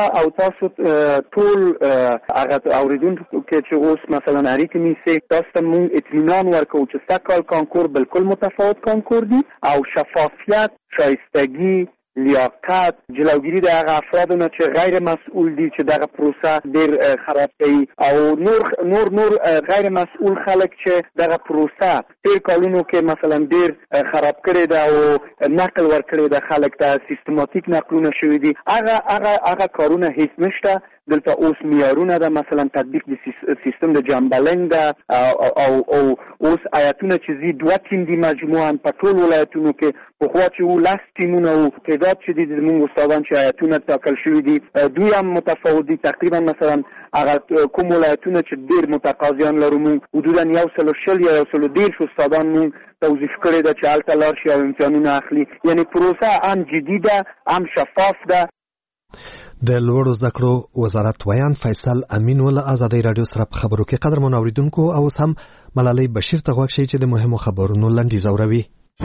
ټول هغه اوریدونکو کې چې اوس مثلا اړیکې نیسي، تاسو مونږ اطمینان ورکوو چې سکهال کانکور بالکل متفاوت کانکور دي او شفافیت، شایستگی، لیاقت، جلوگیری د هغه افرادو نه چې غیر مسئول دي چې دغه پروسه ډیر خراب کوي او نور غیر مسئول خلک چې دغه پروسه تیر کالونو کې مثلا ډیر خراب کړي ده او نقل ورکړي ده، خلک ته سیستماتیک نقلونه شوي دي. هغه کارونه هیڅ نشته. دلته اوس معیارونه ده، مثلا تطبیق د سیستم د جامبلنګ ده او اوس آیتونه چې زی 2 ټیم دي مجموعاً په ټول ولایتونو کې، پخوا چې 10 ټیمونه او تعداد چې دي زموږ استادان چې آیتونه ټاکل شوي دي دوی هم متفاوت دي. تقریبا مثلا هغه کوم ولایتونه چې ډیر متقاضیان لرو مونږ حدودا 120 یا 130 استادان مونږ توظیف کړي ده چې هلته لاړ شي او امتحانونه اخلي. یعنی پروسه هم جدي ده، هم شفاف ده. د لوړو زده کړو وزارت ویان فیصل امین ول ازادي رادیو سره په خبرو کې قدرمن اوریدونکو او سم ملالۍ بشیر ته غوښتي چې د مهمو خبرونو لنډی زوروي.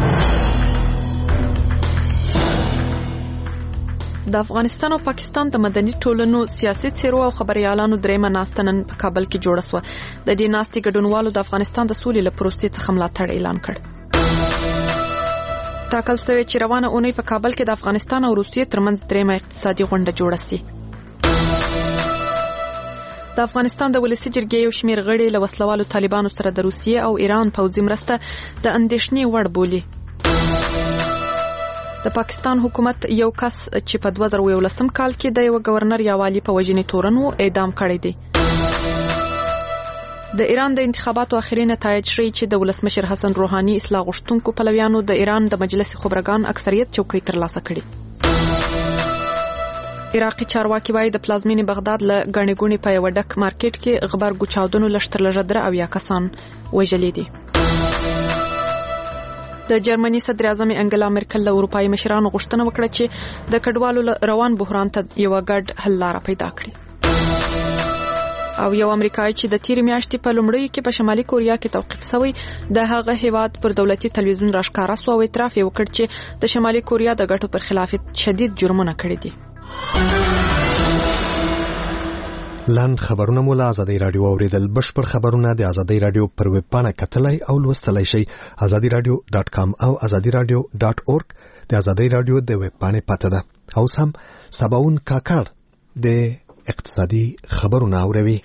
د افغانستان او پاکستان د مدني ټولنو سیاسي څیرو او خبريالانو درېمه ناسته نن په کابل کې جوړه شوه. د دې ناستې ګډونوالو د افغانستان د سولې له پروسې څخه ملاتړ اعلان کړ. ټاکل شوی چې روانه اونۍ په کابل کې د افغانستان او روسیې ترمنځ درېمه اقتصادي غونډه جوړه شي. د افغانستان د ولسي جرګې یو شمېر غړي له وسلوالو طالبانو سره د روسیې او ایران پوځي مرسته د اندېښنې وړ بولي. د پاکستان حکومت یو کس چې په 2019 کال کې د یو گورنر یا والی په وژنې تورن وو اعدام کړی دی. د ایران د انتخاباتو اخري نتایج ښیي چې د ولسمشر حسن روحاني اصلاح غوښتونکو پلویانو د ایران د مجلس خبرګان اکثریت چوکۍ ترلاسه کړي. عراقي چارواکي وايي د پلازمینې بغداد له ګڼې ګوڼې په یو ډک مارکیټ کې غبرګو چاودنو لږ تر لږه 3 کسان وژلي دي. د جرمني صدر اعظم انګلا مرکل له اروپایي مشرانو غوښتنه وکړه چې د کډوالو روان بحران ته یو ګډ حل لاره پیدا کړي. او یو امریکایي چې د تیرې میاشتې په لومړیو کې په شمالي کوریا کې توقیف شوی د هغه هیواد پر دولتي تلویزیون راښکاره شو او اعتراف یې وکړ چې د شمالي کوریا د ګټو پر خلاف شدید جرمونه کړي دي. لاند خبرونه مو له ازادي رادیو اوریدل. بشپړ خبرونه د ازادي رادیو پر ویب پاڼه کتلای او لوستلای شئ. azadiradio.com او azadiradio.org د ازادي رادیو د ویب پاڼې پته ده. او سم سباون کاکړ د اقتصادي خبرونه اوروي.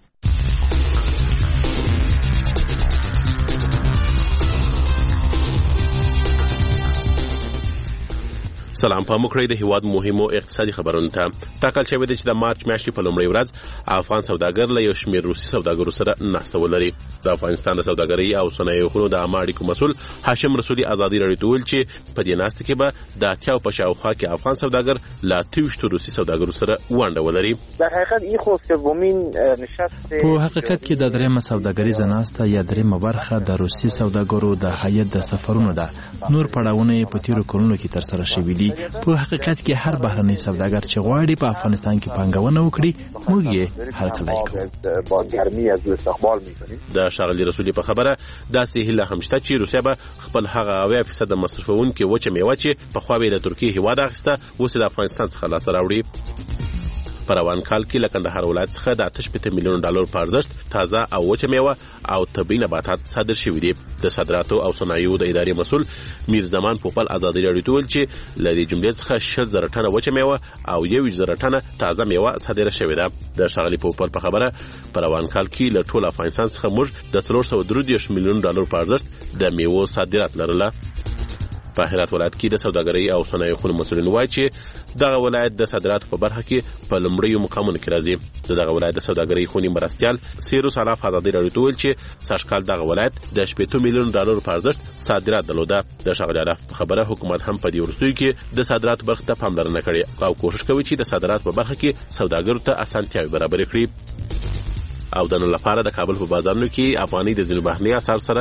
سلام په مکرې د هیواد مهمو اقتصادي خبرونو ته. ټاکل شوی دی چې د مارچ میاشتې په لومړۍ ورځ افغان سوداګر له یو شمېر روسي سوداګرو سره ناسته ولري. د افغانستان د سوداګرۍ او صنایعو خونو د عامه اړیکو مسؤل هاشم رسولي ازادي رادیو ته ویل چې په دې ناسته کې به د اتیاو په شاوخوا کې افغان سوداګر له 23 روسي سوداګرو سره ونډه ولري. در حقیقت این خو سومین نشست په حقیقت کې د درېمه سوداګریزه ناسته یا درېمه برخه د روسي سوداګرو د هیئت د سفرونو ده. نور پړاوونه په تیرو کلونو کې تر سره شوي دي. په حقیقت کې هر بهرنی سوداګر چې غواړي په افغانستان کې پانګونه وکړي موږ یې هرکلی کوو. بازرگانی از استقبال می‌کنیم. د شاغلي رسولي په خبره داسې هیله هم شته چې روسیا به خپل هغه 80% مصرفونکي وچه میوه چې په خوا به د ترکیې هیواد اخیسته اوس د افغانستان څخه لاسته راوړي. په روان کال کې له کندهار ولایت څخه د 8 میلیون ډالر په ارزښت تازه او وچه میوه او طبي نباتات صادر شوي دي. د صادراتو او صنایعو د ادارې مسؤل میر زمان پوپل ازادي رادیو ته ویل چې له دې جملې څخه 60,000 ټنه وچه میوه او 21,000 ټنه تازه میوه صادره شوې ده. د شاغلي پوپل په خبره په روان کال کې له ټول افغانستان څخه موږ د 333 میلیون ډالر په ارزښت د میوو صادرات لرله. په هرات ولایت کې د سوداګرۍ او صنایعو خونو مسؤلین وایي چې دغه ولایت د صادراتو په برخه کې په لومړیو مقامونو کې راځي. دغه ولایت د سوداګرۍ خونې مرستیال سیروس علاف ازادي رادیو ته ویل چې سږکال دغه ولایت د 8 میلیون ډالر په ارزښت صادرات درلوده. د شاغلي علاف په خبره حکومت هم په دې وروستیو کې د صادراتو برخه ته پاملرنه کړې او کوشش کوي چې د صادراتو په برخه کې سوداګرو ته اسانتیاوې برابرې کړي. او د نن لپاره د کابل په بازارونو کې افغاني د ځینو بهرني اسعارو سره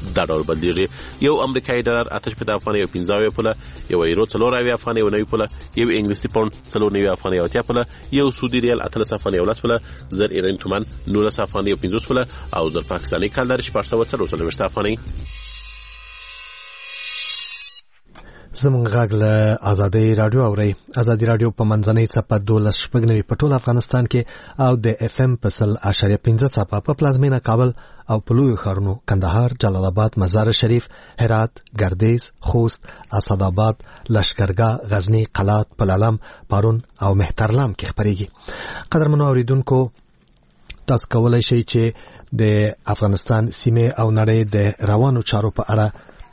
دا ډول بدلیږي. یو امریکایي ډالر 58 افغانۍ او 15 پوله، یو یورو 4 افغانۍ او 9 پوله، یو انګلیسي پاوند 4 افغانۍ او 80 پوله، یو سعودي ریال 18 افغانۍ او 10 پوله، زر ایرانی تومان 19 افغانۍ او 50 پوله او زر پاکستاني کالر 440 افغانۍ. زمونږ غږ له ازادۍ رادیو اورئ. ازادۍ رادیو په منځنۍ څپه 12.9 په ټول افغانستان کې او د اف ام په 100.5 څپه په پلازمینه کابل او په لویو ښارونو کندهار، جلال آباد، مزار شریف، هرات، ګردیز، خوست، اسداباد، لشکرګاه، غزنی، قلات، پلالم، پارون او مهترلام کې خپرېږي. قدرمنو اوریدونکو، تاسو کولای شئ چې د افغانستان سیمه او نړۍ د روانو چارو په اړه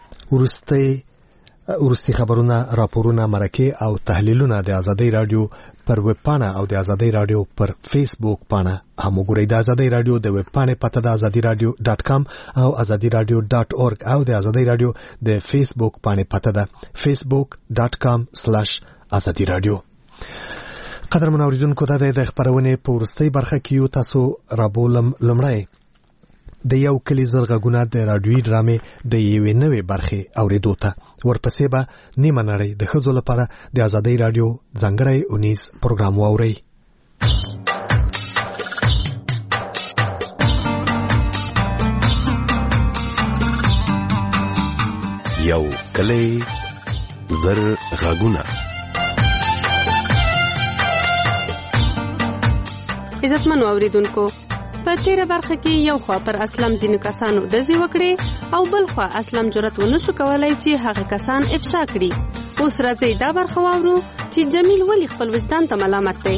ورستي خبرونه، راپورونه، مرکې او تحلیلونه د ازادۍ رادیو پر ویب پاڼه او د ازادۍ رادیو پر فیسبوک پاڼه هم وګورئ. د ازادۍ رادیو د ویب پاڼې پته د azadiradio.com او azadiradio.org او د ازادۍ رادیو د فیسبوک پاڼې پته ده facebook.com/azadiradio. قدرمن اوریدونکو، دا د خبرونه په ورستۍ برخه کې یو تاسو رابولم. لمړی د یو کلی زرغونه د رادیوي ډرامې د یوې نوې برخې اوریدو ته، ورپسې به نیمه نړۍ د ښځو لپاره د ازادۍ رادیو ځانګړی اونیز پروګرام واورئ. یو کلی زرغونه. عزتمنو اوریدونکو، په تیره برخه کې یو خوا پر اسلام ځینو کسانو ډزې وکړې او بل خوا اسلام جرأت ونه شو کولی چې هغه کسان افشا کړي. اوس راځئ دا برخه واورو چې جمیل ولې خپل وجدان ته ملامت دی.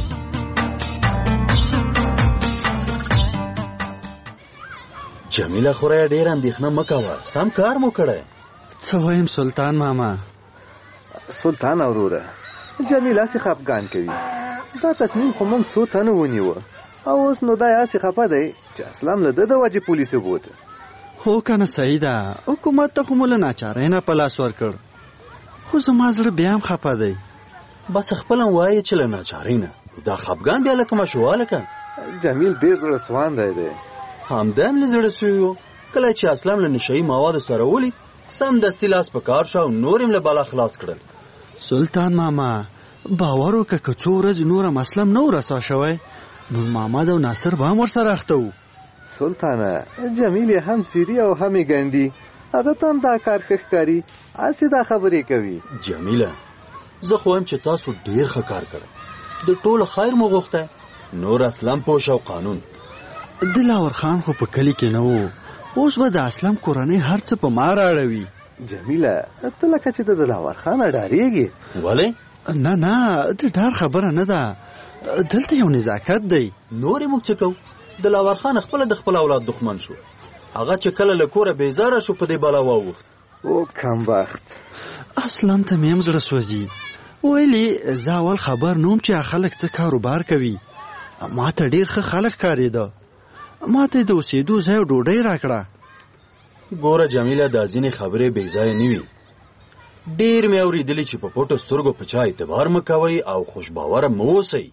جمیله خورای ډېر اندېښنه مه کوه، سم کار مو کړی. څه وایم سلطان ماما؟ سلطان وروره، جمیله سي خفګان کوي. دا تصمیم خو موږ څو تنو ونیوه او اوس نو دا یاسې خفه دی چې اسلام له ده د واجب پولیسو بوته. هو کنه صحیح ده، حکومت ته خو مو له ناچارۍ نه په لاس ورکړ، خو زما زړه بیا هم خفه دی. بس خپله وایې چې له ناچارۍ نه، دا خفګان بیا لکه مشواله که. جمیل ډېر زړه سواندی دی. همدا هم له زړه سوی و. کله چې اسلام له نشهیي موادو سره ولید، سمدستي لاس په کار شو او نور هم له بلا خلاص کړل. سلطان ماما، باور وکړه که څو ورځې نور هم اسلام نه و رسوا شوی، نور محمد او ناصر به هم ورسره اخته وو. سلطانه، جمیل یې هم څیري او هم یې ګنډي، عادتا دا کار ښه ښکاري، هسې دا خبرې کوي. جمیله، زه خو وایم چې تاسو ډېر ښه کار کړی، د ټولو خیر مو غوښتی، نور اسلام پوش او قانون. دلاور خان خو په کلي کې نه و، اوس به د اسلام کورنۍ هر څه په ما راړوي. جمیله، ته لکه چې د دلاور خانه ډارېږې. ولې؟ نه نه، د ډار خبره نه ده، دلته یو نزاکت دی. نورې موږ څه کوو؟ دلاور خان خپله د خپل اولاد دښمن شو، هغه چې کله له کوره بیزاره شو په دې بلا واوښت. او کمبخت، اسلام ته مې هم زړه سوځي. ویلې زه اول خبر نوم چې خلک څه کاروبار کوي، ما ته ډېر ښه خلک ښکارېده، ما ته د اوسېدو ځای او ډوډۍ راکړه. ګوره جمیله، دا ځینې خبرې بې ځایه نه وي. ډېر مې اورېدلي چې په پټو سترګو په چا اعتبار مه کوئ او خوشباوره مه اوسئ.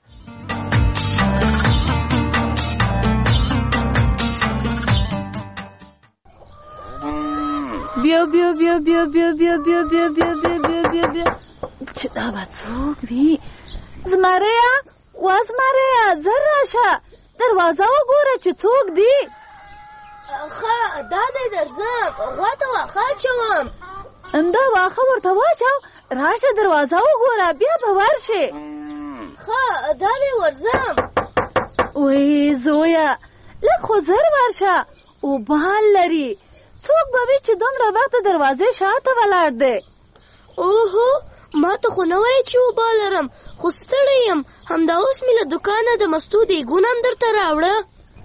بیا بیا بیا بیا بیا بیا بیا بیا بیا بیا بیا بیا بیا چې دا به څوک وي؟ زمریا، وا زمریا، زر راشه، دروازه وګوره چې څوک دی. ښه دا دی درځم، غوا ته واښه اچوم. همدا واښه ورته واچو، راشه دروازه وګوره، بیا به ورشې. ښه دا دی ورځم. وی زویه، لږ خو زر ورشه، اوبه لري. څوک به وي چې دومره وخت د دروازې شاته ولاړ دی؟ اوهو، ما ته خو نه وایي چې اوبه لرم، خو ستړی یم. همدا اوس مې له دوکانه د مستو دیګونه هم درته راوړه.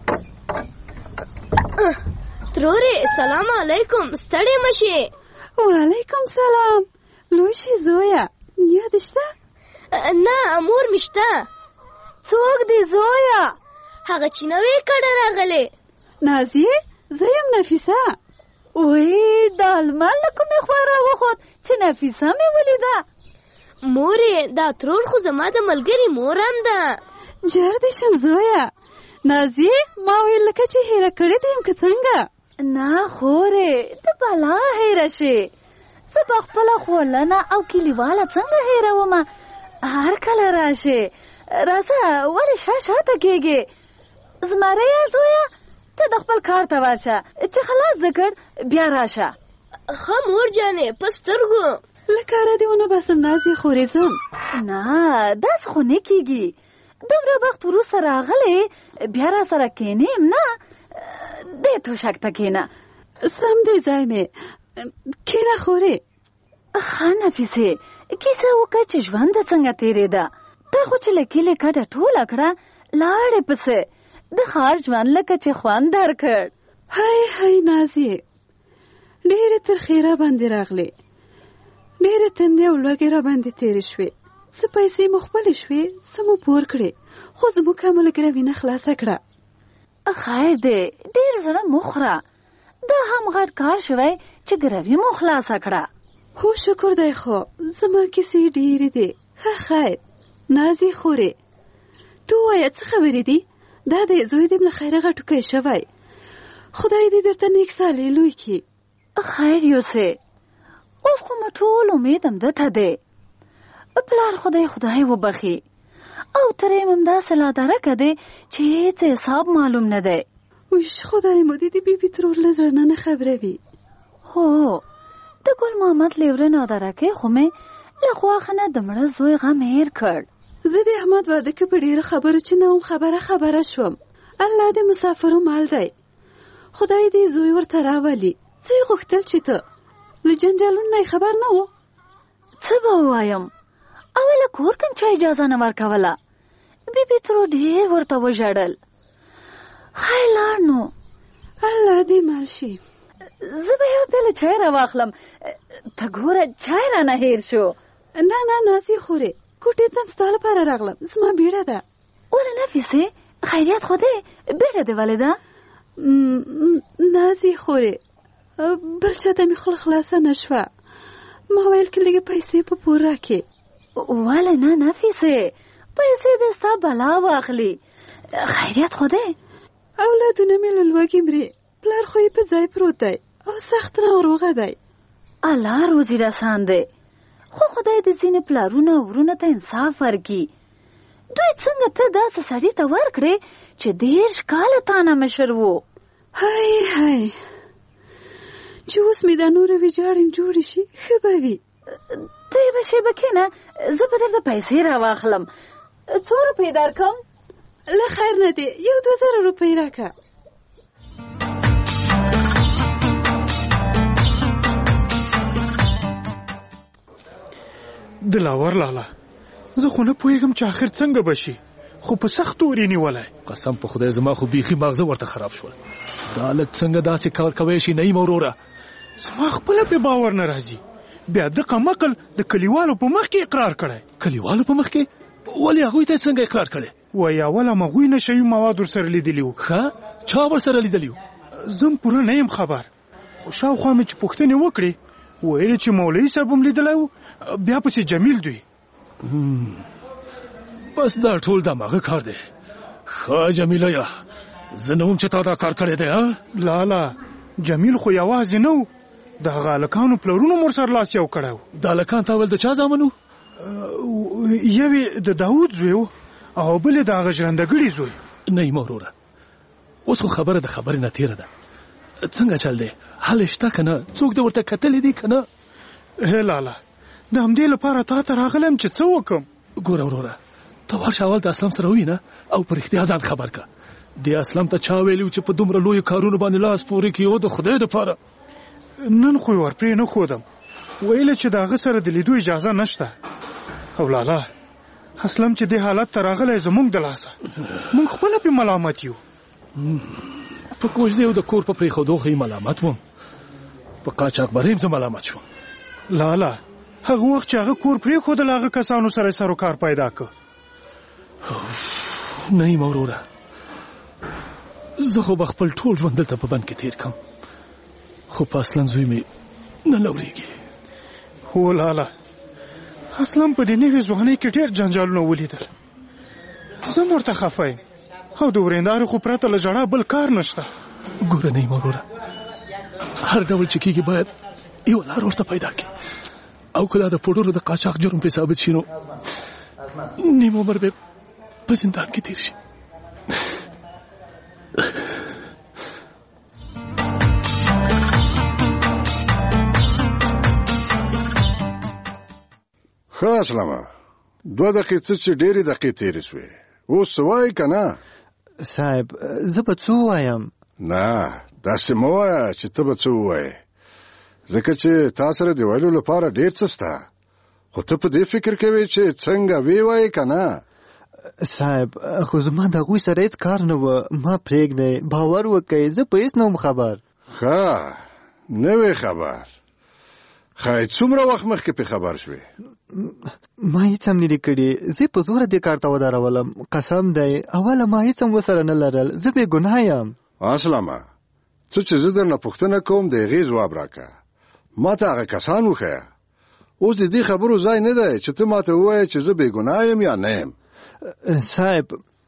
ترورې سلام علیکم، ستړی مه شې. وعلیکم سلام. لوی شي زویه، نیا دې شته؟ نه، مور مې شته. څوک دی زویه؟ هغه چې نوې کډه راغلې. نازیې، زه یم نفیسه. وی دا لمر له کومې خوا راوخوت چې نفیسه مې ولیده؟ مورې، دا ترور خو زما د ملګري مور هم ده. جر دې شم زویه. نازیې، ما ویل لکه چې هیره کړې دې یم که څنګه؟ نه خورې ته بلا هیره شې. زه په خپله خولنه او کلیواله څنګه هیرومه؟ هر کله راشې. راځه ولې شاته کېږې؟ زمريه زویه ته د خپل کار ته ورشه چې خلاص دې کړ بیا راشه. ښه مور جانې په سترګو له کاره دې ونه باسم نازې خورې ځم. نه داسې خو نه کېږي. دومره وخت وروسته راغلی بیا را سره کښېنیم نه؟ دې توشک ته کښېنه. سم دی ځای مې کښېنه خورې. ښه نفیسې کیسه وکړه چې ژوند دې څنګه تېرېده. تا خو چې له کلي کډه ټوله کړه لاړې پسې د ښار ژوند لکه چې خوند درکړ. هی نازې ډېرې ترخې را باندې راغلې. ډېرې تندې او لوږې را باندې تېرې شوې. څه پیسې مو خپلې شوې څه مو پور کړې خو زموږ ښه ملګره وینه خلاصه کړه. خیر دی ډېر زړه مه خوره. دا هم غټ کار شوی چې ګروي مو خلاصه کړه. هو شکر دی خو زما کیسې ډېرې دي. ښه خیر نازې خورې تو ووایه څه خبرې دي؟ دا دی زوی دې له خیره غټوکی شوی. خدای دې درته نیک سالې لوی کړي. خیر یوسې اوس خو مې ټول امید همده ته دی. پلار خدای وبخي او ترې هم همداسې لادرکه دی چې هېڅ حساب معلوم نه دی. وش خدای مو دې د بیبي ترور له زړه نه خبروي. هو د ګل محمد لیوره نادرکې خو مې له خواښه نه د مړه زوی غم هېر کړ. زه د احمد واده کې په ډېره خبرو چې نه وم خبره شوم. الله دې مسافرو مال دی. خدای دې زوی ورته راولي. څه یې غوښتل چې ته له جنجالونو نه خبر نه و؟ څه به ووایم اوله کور کوم چا اجازه نه ورکوله. بیبي ترور ډېر ورته وژړل. خیر لاړ نو الله دې مال شي. زه به یو پیاله چای راواخلم. ته ګوره چای رانه هېر شو. نه نازې خورې کوټې ته هم ستا لپاره راغلم. زما بیړه ده. ولې نفیسې خیریت خو دی بیړه دې ولې ده؟ نازې خورې بل چا ته مې خوله خلاصه نه شوه. ما ویل که لږې پیسې په پور راکې. ولې نه نفیسې پیسې دې ستا بلا واخلي. خیریت خو دی؟ اولادونه مې له لوږې مري. پلار خو یې په ځای پروت دی او سخت ناروغه دی. الله روزي رسان دی خو خدای دې ځینې پلارونه او ورونه ته انصاف ورکړي. دوی څنګه ته داسې سړي ته ورکړې چې 10 کاله تا نه مشر و. هی چې اوس مې دا نوره ویجاړې جوړې شي ښه به وي. ته یې به شیبه کښېنه زه به درته پیسې راواخلم. 2 روپۍ درکړم؟ له خیر نه دی 1-2 روپۍ راکړه. دلاور لالا زه خو نه پوهېږم چې آخر څنګه به شي خو په سخت تور یې نیولی. قسم په خدای زما خو بیخي ماغزه ورته خراب شول. دا هلک څنګه داسې کار کوی شي نعیم وروره؟ زما خپله پې باور نه راځي. بیا دقه مقل د کلیوالو په مخ کې اقرار کړی. کلیوالو په مخ کې؟ ولې هغوی ته څنګه اقرار کړی؟ وایي اوله هغوی نشوي مواد ورسره لیدلي وو. ښه چا ورسره لیدلي وو؟ زه هم پوره نه یم خبر خو شاوخوا مې چې پوښتنې وکړې ویل چې مولوي صاحب هم لیدلی و بیا پسې جمیل دوی. بس دا ټول دماغه کار دی. ښه جمیله یا زه نه وم چې تا دا کار کړی دی. لالا جمیل خو یوازې نه و د هغه هلکانو پلرونو مور سر لاس یو کړی و. دا هلکان تا ول د چا زامن و؟ یو یې د داود زوی و او بل یې د هغه ژرندهګړي زوی. نعیمه وروره اوس خو خبره د خبرې نه تېره ده. څنګه چل دی؟ حل شته که نه؟ څوک دې ورته کتلی دي که نه؟ لالا د همدې لپاره تا ته راغلم چې څه وکړم. ګوره وروره ته ورشه اول د اسلام سره ووینه او په رښتیا ځان خبر که. دې اسلام ته چا ویلي چې په دومره لویو کارونو باندې لاس پورې کړي او د خدای دپاره؟ نن خو یې ورپرې نه ښودم ویله چې د هغه سره د لیدو اجازه نشته. او لالا اسلام چې دې حالت ته راغلی زموږ د لاسه موږ خپله پې ملامت یو. په کوژدې او د کور په پرېښودو خو یې ملامت وم. په قاچاقبرۍ هم زه ملامت شوم. لالا هغه وخت چې هغه کور پرېښودل هغه کسانو سره یې سروکار پیدا کړ. نعیمه وروره زه خو به خپل ټول ژوند دلته په بند کې تېر کړم خو په اسلم زوی مې نه لورېږي. هو لالا اسلم په دې نوې ځوانۍ کې ډېر جنجالونه ولیدل. زه هم ورته خفه یم او د ورېندارو خو پرته له ژړا بل کار نشته. ګوره نعیمه وروره هر ډول چې کېږي باید یو لار ورته پیدا کړي او که دا د پوډرو د قاچاق جرم پې ثابت شي نو نیم عمر به په زندان کې تیر شي. ښه اسلامه 2 دقیقې چې ډېرې دقیقې تېرې شوې اوس څه وایې که نه صاحب زه به څه ووایم نه داسې مه وایه چې ته به څه ووایې ځکه چې تا سره د ویلو لپاره ډېر څه شته خو ته په دې فکر کوې چې څنګه ویې وایې که نه صاحب خو زما د هغوی سره هېڅ کار نه وه ما پرېږدئ باور وکئ زه په هېڅ نه وم خبر ښه نه وې خبر ښایي څومره وخت مخکې پې خبر شوې ما هېڅ هم نه دي کړي زه په زوره دې کار ته ودرولم قسم دی اوله ما هېڅ هم ورسره نه لرل زه بې ګناه یم اسلامه څه چې زه درنه پوښتنه کوم د هغې ځواب راکړه ما ته هغه کسان وښیه اوس د دې خبرو ځای نه دی چې ته ما ته ووایې چې زه بې ګناه یم یا نه یم صاحب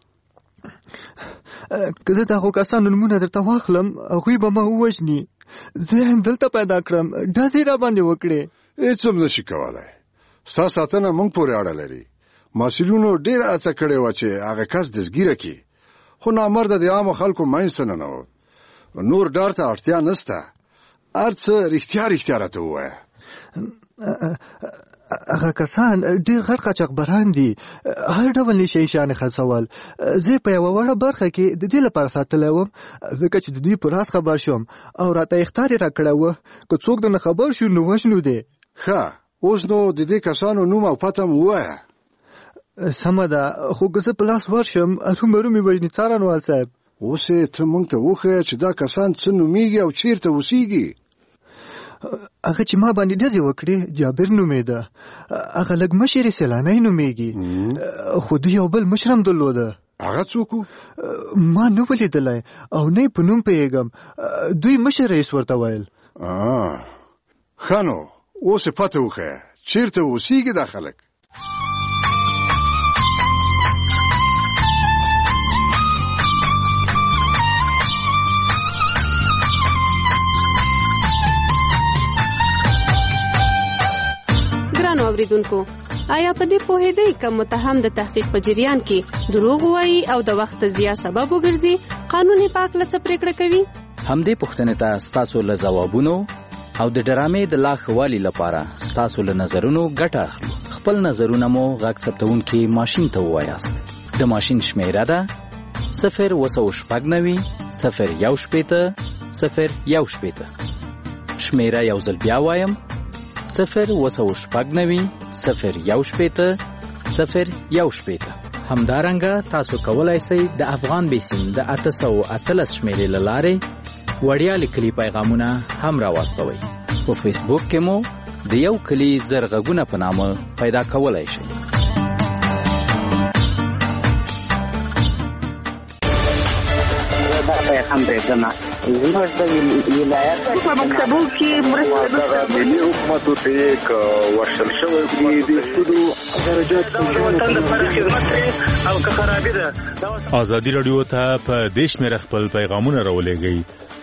که زه د هغو کسانو نومونه درته واخلم هغوی به ما ووژني زه یې هم دلته پیدا کړم ډزې یې راباندې وکړې هېڅ هم نشي کولی ستا ساتنه موږ پورې اړه لري مسؤلینو ډېره هڅه کړې وه چې هغه کس دستګیره کړي خو نامرده د عامو خلکو منځ ته ننوت نور ډار ته اړتیا نشته هر څه رښتیا راته ووایه هغه کسان ډېر غټ قاچاقبران دي هر ډول نشه شیان خرڅول زه په یوه وړه برخه کې د دې لپاره ساتلی وم ځکه چې د دوی په راز خبر شوم او راته اخطار یې راکړی وه که څوک درنه خبر شو نو وژنو دی ښه اوس نو د دې کسانو نوم او پته م ووایه سمه ده خو که زه په لاس ورشم ارومرو مې وژني څارنوال صاحب اوس یې ته موږ ته وښیه چې دا کسان څه نومیږي او چیرته اوسیږي هغه چې ما باندې ډزې وکړې جابر نومېده هغه لږ مشر یې سیلانی نومېږي خو دوی یو بل مشر هم درلوده هغه څوک ما نه ولیدلی او نه یې په نوم پوهېږم دوی مشر رئیس ورته ویل ښه نو اوس یې پته وښیه چیرته اوسیږي دا خلک اوریدونکو آیا په دې پوهېدئ که متهم د تحقیق په جریان کې دروغ وایي او د وخت ضیاع سبب وګرځي قانون یې په هکله څه پرېکړه کوي همدې پوښتنې ته ستاسو له ځوابونو او د ډرامې د لا ښه والي لپاره ستاسو له نظرونو ګټه اخلو خپل نظرونه مو غږ ثبتونکي ماشین ته ووایاست د ماشین شمیره ده 01690 شمیره یو ځل بیا وایم 01690 همدارنګه تاسو کولای شئ د افغان بیسیم د 813 شمیرې له لارې وړیا لیکلي پیغامونه هم راواستوئ په فیسبوک کې مو د یو کلی زرغونه په نامه پیدا کولای شئ هم پرېږدمه زموږ د ولایت په مکتبو کې مرسته ملي حکومتو ته ورشل شوی دي د سودو درجات د وطن لپاره خدمت او که خرابي ده ازادي رادیو ته په دیش مې خپل پیغامونه راولېږئ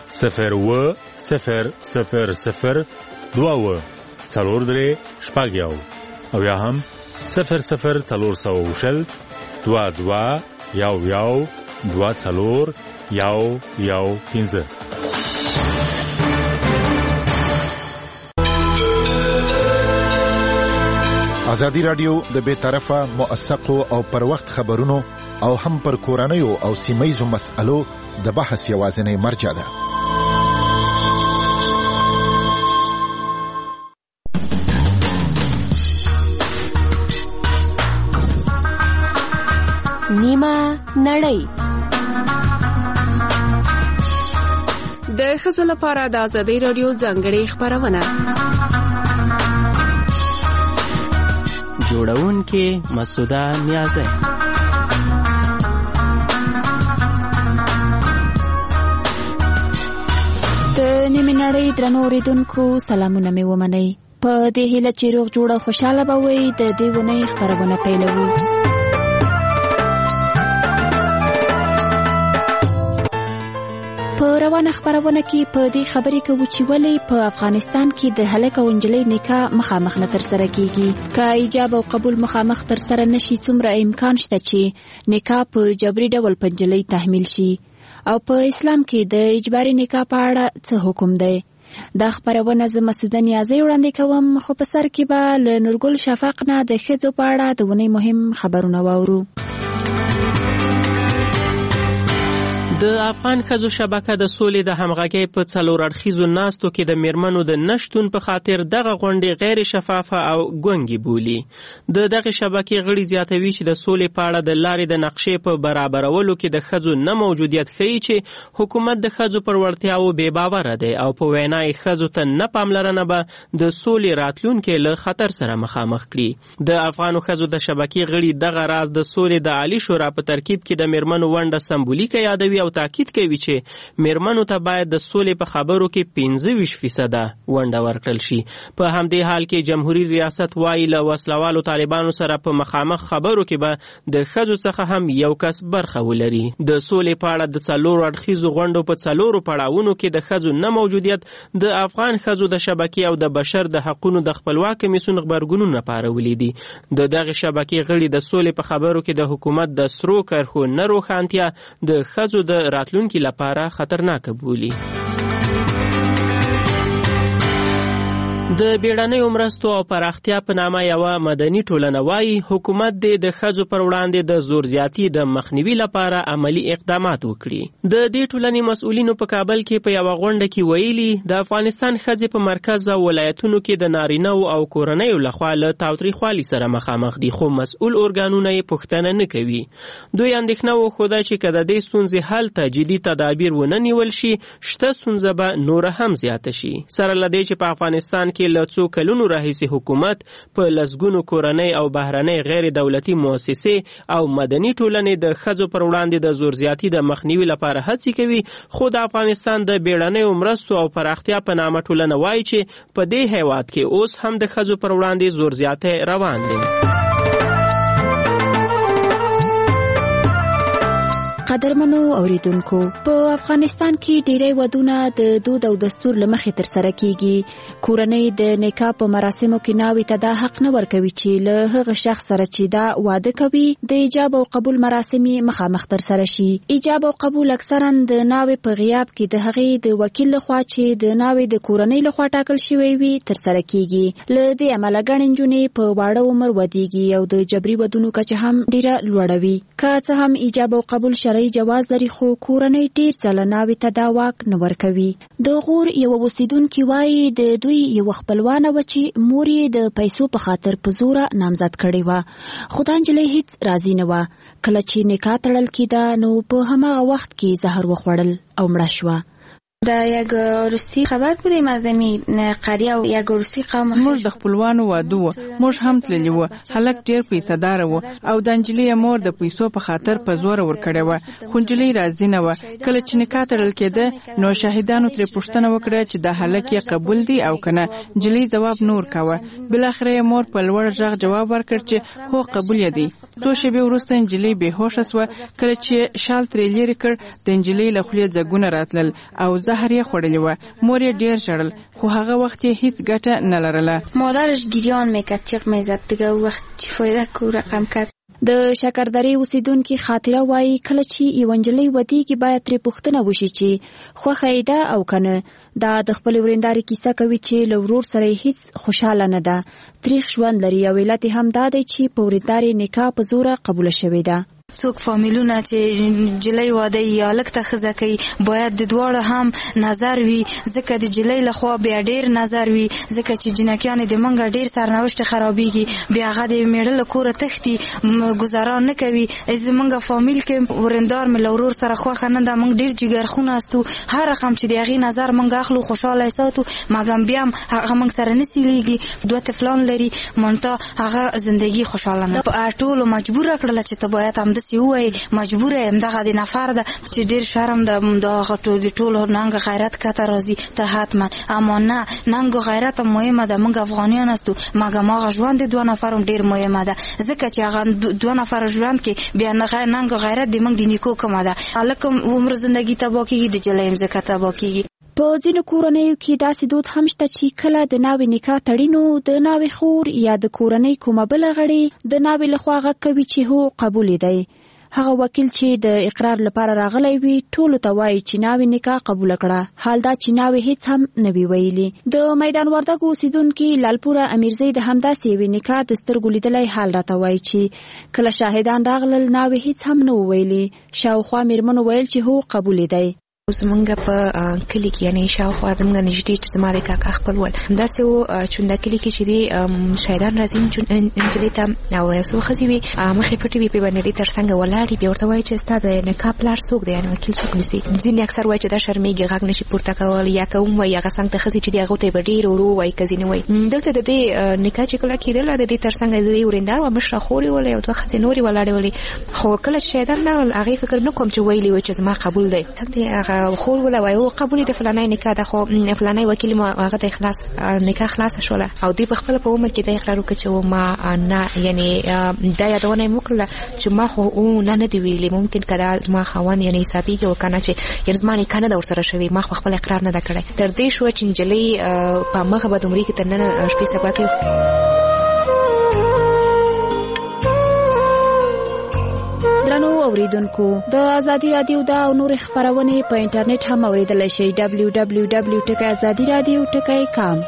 01000 او یا هم 00422 یو 15 ازادي رادیو د بے طرفه موثقو او پر وخت خبرونو او هم پر کورنیو او سیمایزو مسألو د بحث یوازینی مرجع ده. نیمه نړۍ د ښځو لپاره د ازادي رادیو ځانګړې خبرونه جوړونکې مسعوده نیازی د نیمه نړۍ درنو اوریدونکو سلامونه مې ومنئ په دې هیله چې روغ جوړه خوشاله به وئ د دې ونې خبرونه پیلوو. په روانه خبرونه کې په دې خبرې کوو چې ولې په افغانستان کې د هلک او نجلۍ نکاح مخامخ نه ترسره کیږي. که ایجاب او قبول مخامخ ترسره نشي څومره امکان شته چې نکاح په جبري ډول په نجلۍ تحمیل شي او په اسلام کې د اجباري نکاح په اړه څه حکم دی؟ دا خبرونه زه مسعوده نیازی وړاندې کوم، خو په سر کې به له نورګل شفق نه د ښځو په اړه د ونې مهم خبرونه واورو. د افغان ښځو شبکه د سولې د همغږۍ په څلور اړخیزو ناستو کې د میرمنو د نشتون په خاطر دغه غونډې غیر شفافه او ګونګې بولي. د دغه شبکې غړي زیاتوي چې د سولې په اړه د لارې د نقشې په برابرولو کې د ښځو نه موجودیت ښیي چې حکومت د ښځو پر وړتیاو بې باوره دی او په وینا یې ښځو ته نه پاملرنه به د سولې راتلونکې له خطر سره مخامخ کړي. د افغانو ښځو د شبکې غړي دغه راز د سولې د عالی شورا په ترکیب کې د میرمنو ونډه سمبولیکه یادوي او تاکید کوي چې میرمنو ته باید د سولې په خبرو کې 25% ونډه ورکړل شي. په همدې حال کې جمهوریت ریاست وایي له وسلوالو طالبانو سره په مخامخ خبرو کې به د ښځو څخه هم یو کس برخه ولري. د سولې په اړه د څلورو اړخیزو غونډو په څلورو پړاوونو کې د ښځو نه موجودیت د افغان ښځو د شبکې او د بشر د حقوقو د خپلواک کمیسیون غبرګونونه پارولي دي. د دغه شبکې غړي د سولې په خبرو کې د حکومت د سرو کرښو نه روښانتیا د ښځو د راتلونکي لپاره خطرناک بولي. د بیړنیو مرستو او پراختیا په نامه یوه مدني ټولنه وایي حکومت د ښځو پر وړاندې د زور زیاتي د مخنیوي لپاره عملی اقدامات وکړي. د دې ټولنې مسؤلینو په کابل کې په یوه غونډه کې ویلي د افغانستان ښځې په مرکز او ولایتونو کې د نارینه‌و او کورنیو لخوا له تاوتریخوالي سره مخامخ دي، خو مسؤل ارګانونه یې پوښتنه نه کوي. دوی اندېښنه وښوده چې که د دې ستونزې حل ته جدي تدابیر ونه نیول شي شته ستونزه به نوره هم زیاته شي. سره له دې چې په افغانستان کې له څو کلونو راهیسې حکومت په لسګونو کورنۍ او بهرنۍ غیر دولتي مؤسسې او مدني ټولنې د ښځو پر وړاندې د زور زیاتي د مخنیوي لپاره هڅې کوي، خو د افغانستان د بیړنیو مرستو او پراختیا په نامه ټولنه وایي چې په دې هیواد کې اوس هم د ښځو پر وړاندې زور زیاتی روان دی. قدرمنو اوریدونکو، په افغانستان کې ډیری ودونه د دود او دستور له مخې ترسره کیږي. کورنۍ د نکاح په مراسمو کې ناوې ته دا حق نه ورکوي چې له هغه شخص سره چې دا واده کوي د ایجاب او قبول مراسم مخامخ ترسره شي. ایجاب او قبول اکثرا د ناوې په غیاب کې د هغې د وکیل لخوا چې د ناوې د کورنۍ لخوا ټاکل شوی وي ترسره کیږي. له دې امله ګڼې نجونې په واړه عمر ودیږي او د جبري ودونو کچه هم ډیره لوړه وي. که څه هم ایجاب او قبول جواز لري، خو کورنۍ ډیر ځله ناوې ته دا واک نه ورکوي. د غور یو اوسیدونکي وایي د دوی یو خپلوانه و چې مور یې د پیسو په خاطر په زوره نامزد کړې وه، خو دا نجلۍ هیڅ راضي نه وه. کله چې نکاح تړل کېده نو په هماغه وخت کې زهر وخوړل او مړه شوه. در یک عروسی خبر بودیم از این قریه و یک عروسی قوم موږ د خپلوانو واده و، موږ هم تللی و. هلک ډیر پیسه‌دار و او د نجلۍ مور د پیسو په خاطر په زور ورکړې و، خو نجلۍ راضي نه و. کله چې نکاح تړل کېده نو شاهدانو ترې پوښتنه وکړه چې د هلک یې قبول دی او کنه. نجلۍ جواب نور کاوه. بلاخره مور په لوړ غږ جواب ورکړ چې هو قبول یې دی. څو شېبې وروسته نجلۍ بېهوشه شوه. کله چې شال ترې لرې کړ د نجلۍ له خولې ځګونه راتلل او زهر یې خوړلې وه. مور یې ډېر ژړل، خو هغه وخت یې هیڅ ګټه نه لرله. مادرش گریان میکرد، چیغ میزد دیگه. او وخت چی فایده کو رقم کرد. د شکردرې اوسیدونکي خاطره وایي کله چې یوه نجلۍ ودیږي باید ترې پوښتنه وشي چې خوښه یې ده او که نه. دا د خپلې ورېندارې کیسه کوي چې له ورور سره یې هیڅ خوشحاله نه ده، تریخ ژوند لري او علت یې هم دا دی چې په ورېندارې نکاح په زوره قبوله شوې ده. څوک فامیلونه چې جلۍ واده یا لک ته ښځه کوي باید د دواړو هم نظر وي، ځکه د جلۍ لخوا بیا ډیر نظر وي، ځکه چې جنکیانې د منګه ډیر سرنوشت خرابېږي، بیا هغه د میړه له کوره تښتي، ګزاران نه کوي. زمونږ فامیل کې ورندار مې له ورور سره خوښه نه ده، موږ ډیر جګرخونه استو، هر رقم چې د هغې نظر موږ اخلو خوشحاله یې ساتو، مګم بیا هم هغه موږ سره نه سیلیږي. 2 طفلان لري، مونته هغه زندگی خوشحاله نه. په ټولو مجبوره کړله چې ته باید هم همداسې ووایي مجبوره یم دغه د نفر ده چې ډېر شرم ده د ټولو ننګ غیرت کته راځي ته حتما اما نه ننګ غیرت مهمه ده موږ افغانیان هستو مګم هغه ژوند د 2 نفرم ډېر مهمه ده ځکه چې هغه 2 نفر ژوند کې بیا ننګ غیرت د موږ د نیکو کومه ده هلکه عمر زندګي تباه کېږي د جلۍ مځکه تباه کېږي. په ځینو کورنیو کې داسې دود هم شته چې کله د ناوې نکاح تړینو د ناوې خور یا د کورنۍ کومه بله غړي د ناوې لخوا غږ کوي چې هو قبول دی. هغه وکیل چې د اقرار لپاره راغلی وي ټولو ته وایي چې ناوې نکاح قبول کړه، حال دا چې ناوې هیڅ هم نه وی ویلي. د میدان وردګو اوسیدونکي لالپوره امیرزی د همداسې یوې نکاح د سترګو لیدلی حال راته وایي چې کله شاهدان راغلل ناوې هیڅ هم نه ویلي. شاوخوا میرمنو ویل چې هو قبول دی. زمونږ په کلي کې یعنې شاوخوا زمونږ نږدې چې زما د کاکا خپل ول همداسې و چې دا کلي کې چې دی شاهدان راځي نجلۍ ته او یو څو ښځې وي مخې پټې وي پې باندې دې تر څنګ ولاړې بیا ورته وایي چې ستا د نکاح پلار څوک دی یعنې وکیل څوک نیسي. ځینې اکثر وایي چې دا شرمېږي غږ نشي پورته کول یا که هم وایي هغه څنګ ته ښځې چې دي هغو ته یې به ډېر ورو وایي که ځینې وایي. دلته د دې نکاح چې کله کېدله د دې تر څنګ د دې ورېندار وه مشره خور یې ولې او 2 ښځې نورې ولاړې ولې خو کله چې شاهدان راغلل هغې فکر نه کوم چې ویلي وایي چې زما قبول دی. هغه خور وله وایي او قبول د فلانای نکاح ده خو فلانای وکیل ما هغه ته اخلاص نکاح خلاص شوله او دی په خپل په عمر کې د اقرار وکړ چې ما نه یعنی دا یادونه وکړه چې ما خو نه دی ویلي ممکن کړه ما خوان یعنی حسابي کې وکنه چې یعنی زمانه کنه د ورسره شوی ما خپل اقرار نه کړی تر دې شو چې نجلۍ په مخه به د عمرې کې تر نن شپې سبا کې. درنو اوریدونکو د ازادي رادیو دا او نور خبرونه په انټرنیټ هم اوریدلای شئ www.azadiradio.com.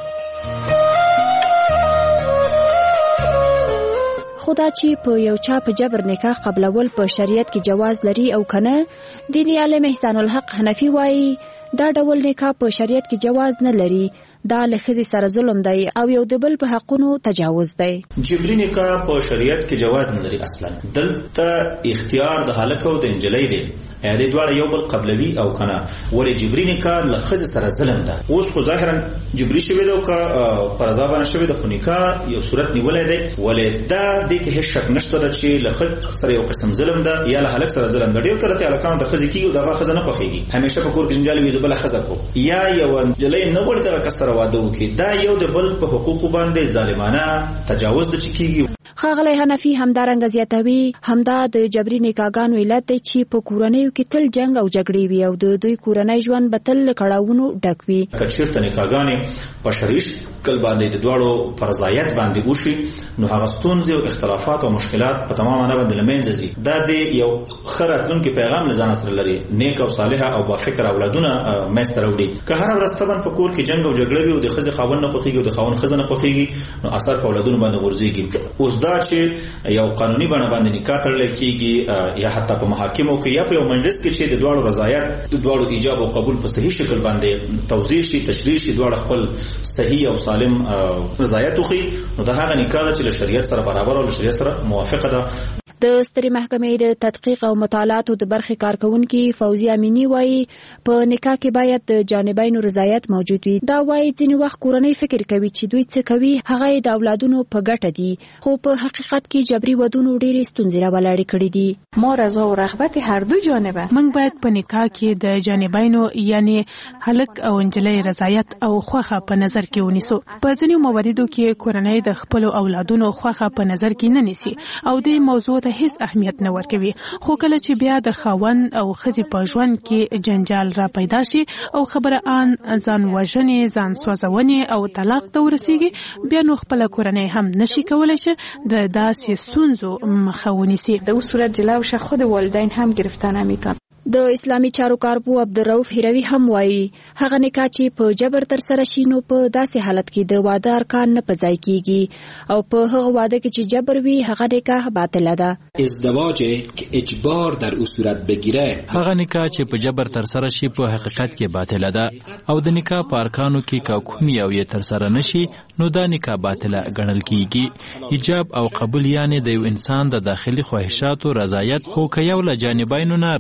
خدا چې په یو چا په جبر نکاح قبلول په شریعت کې جواز لري او کنه دیني عالم احسان الحق حنفي وایي دا ډول نکاح په شریعت کې جواز نه لري، دا له ښځې سره ظلم دی او یو د بل په حقونو تجاوز دی. جبري نکاح په شریعت کې جواز نه لري. اصلا دلته اختیار د هلک او د نجلۍ دی، دې دواړه یو بل قبلوي او کنه ولې جبري نکاح له ښځې سره ظلم ده. اوس خو ظاهرا جبري شوی دی او که فرضا باندې شوی د خو نکاح یو صورت نیولی دی ولې دا دې کې هیڅ شک نشته ده چې له ښځې سره یو قسم ظلم ده یا له هلک سره ظلم ده. ډېر کله هلکانو د ښځې کېږي او دغه ښځه نه خوښېږي، همیشه په کور کې جنجال وي زه بله ښځه کوم یا یوه نجلۍ نه غواړي دغه کس سره واده وکړي. دا یو د بل په حقوقو باندې ظالمانه تجاوز ده چې کېږي. ښاغلی حنفي همدارنګه زیاتوي همدا د جبري نکاحګانو علت دی چې په کورنیو کې تل جنګ او جګړې وي او د دوی کورنی ژوند به تل له کړاوونو ډک وي. که چېرته نکاحګانې په شرعي شکل باندې د دواړو په رضایت باندې وشي نو هغه ستونزې او اختلافات او مشکلات په تمامه نه باندې له منځه ځي. دا د یو ښه راتلونکي پیغام له ځانه سره لري، نیک او صالحه او بافکره اولادونه منځته راوړي. که هره ورځ طبعا په کور کې جنګ او جګړه وي او د ښځې خاوند نه خوښېږي او د خاوند ښځه نه خوښېږي نو اثر په اولادونو باندې غورځېږي. اوس دا چې یو قانوني بڼه باندې نکاح تړل کېږي یا حتی په محاکمو کې یا په یو مجلس کې چې د دواړو رضایت د دواړو ایجاب او قبول په صحیح شکل باندې توضیح شي تشریح شي دواړه خپل صحیح او سالم رضایت وخی نو دا هغه نکاح ده چې له شریعت سره برابر او له شریعت سره موافقه ده. د سترې محکمې د تدقیق او مطالعاتو د برخې کارکونکي فوزي امینی وایي په نکاح کې باید د جانبینو رضایت موجود وي. دا وایي ځینې وخت کورنۍ فکر کوي چې دوی څه کوي هغه د اولادونو په ګټه دي، خو په حقیقت کې جبري ودونو ډېرې ستونزې راولاړې کړې دي. ما رضا او رغبت هر دو جانبه موږ باید په نکاح کې د جانبینو یعنی هلک او نجلۍ رضایت او خوښه په نظر کې ونیسو. په ځینې مواردو کې کورنۍ د خپل اولادونو خوښه په نظر کې نه نیسي او د موضوع هیڅ اهمیت نه ورکوي، خو کله چې بیا د خاوند او ښځې په ژوند کې جنجال را پیدا شي او خبره ان ځان وژنې ځان سوځونې او طلاق ته ورسیږي بیا نو خپله کورنۍ هم نشي کولی چې د داسې ستونزو مخه ونیسي. در اون صورت جلوش خود والدین هم گرفتن نمی‌کنن. د اسلامي چارو کارپو عبدالرؤف هیروي هم وایي هغه نکاح چې په جبر تر سره شي نو په داسې حالت کې د واده ارکان نه په ځای کیږي او په هغه واده کې چې جبر وي هغه نکاح باطله ده. ازدواج که اجبار در او صورت بگیره هغه نکاح چې په جبر تر سره شي په حقیقت کې باطله ده او د نکاح په ارکانو کې که کوم یو یې تر سره نشي نو دا نکاح باطله ګڼل کیږي. ایجاب او قبول یعنی د یو انسان د داخلي خواهشاتو رضایت، خو که یو له جانبینو نه راضي نه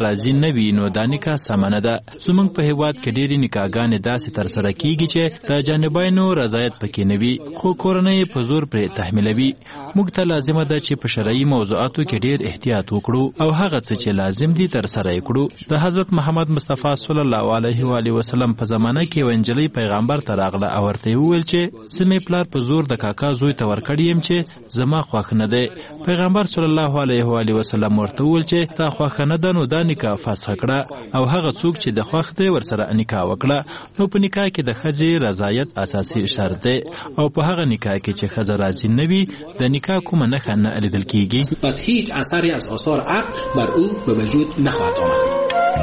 نه وي نو دا نکاح سمه نه ده. زموږ په هیواد کې ډېرې نکاحګانې داسې ترسره کیږي چې د جانبینو رضایت پکې نه وي خو کورنۍ په زور پرې تحمیلوي. موږ ته لازمه ده چې په شرعي موضوعاتو کې ډېر احتیاط وکړو او هغه څه چې لازم دي ترسره یې کړو. د حضرت محمد مصطفی صلی الله علیه و آله وسلم په زمانه کې یوه نجلۍ پیغمبر ته راغله او ورته وویل چې زه مې پلار په زور د کاکا زوی ته ورکړی یم چې زما خوښ نه دی. پیغمبر صلی الله علیه و آله وسلم ورته وویل چې تا خوښه نه ده نو دا نکاح فسخ کړه او هغه څوک چې د خوښ دی ورسره نکاح وکړه. نو په نکاح کې د ښځې رضایت اساسي شرط دی او په هغه نکاح کې چې ښځه راضي نه وي د نکاح کومه نښه نه لیدل کیږي. پس هیچ اثری از آثار عقد بر او به وجود نخواهد آمد.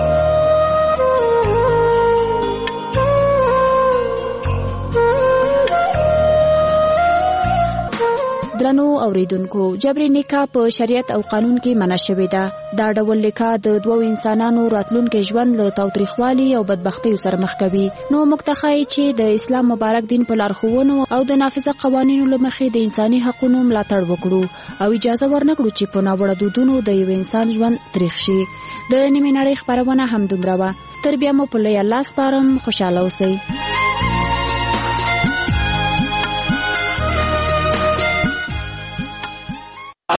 درنو اوریدونکو، جبر نکاح په شریعت او قانون کې منع شوې ده. دا ډول نکاح د دوو انسانانو راتلونکي ژوند له تاوتریخوالي او بدبختیو سره مخ کوي. نو موږ ته ښایي چې د اسلام مبارک دین په لارښوونو او د نافذه قوانینو له مخې د انساني حقونو ملاتړ وکړو او اجازه ورنکړو چې په ناوړه دودونو د یو انسان ژوند تریخ شي. د نیمې نړۍ خپرونه همدومره وه. تر بیا مو په لوی الله سپارم. خوشحاله اوسئ.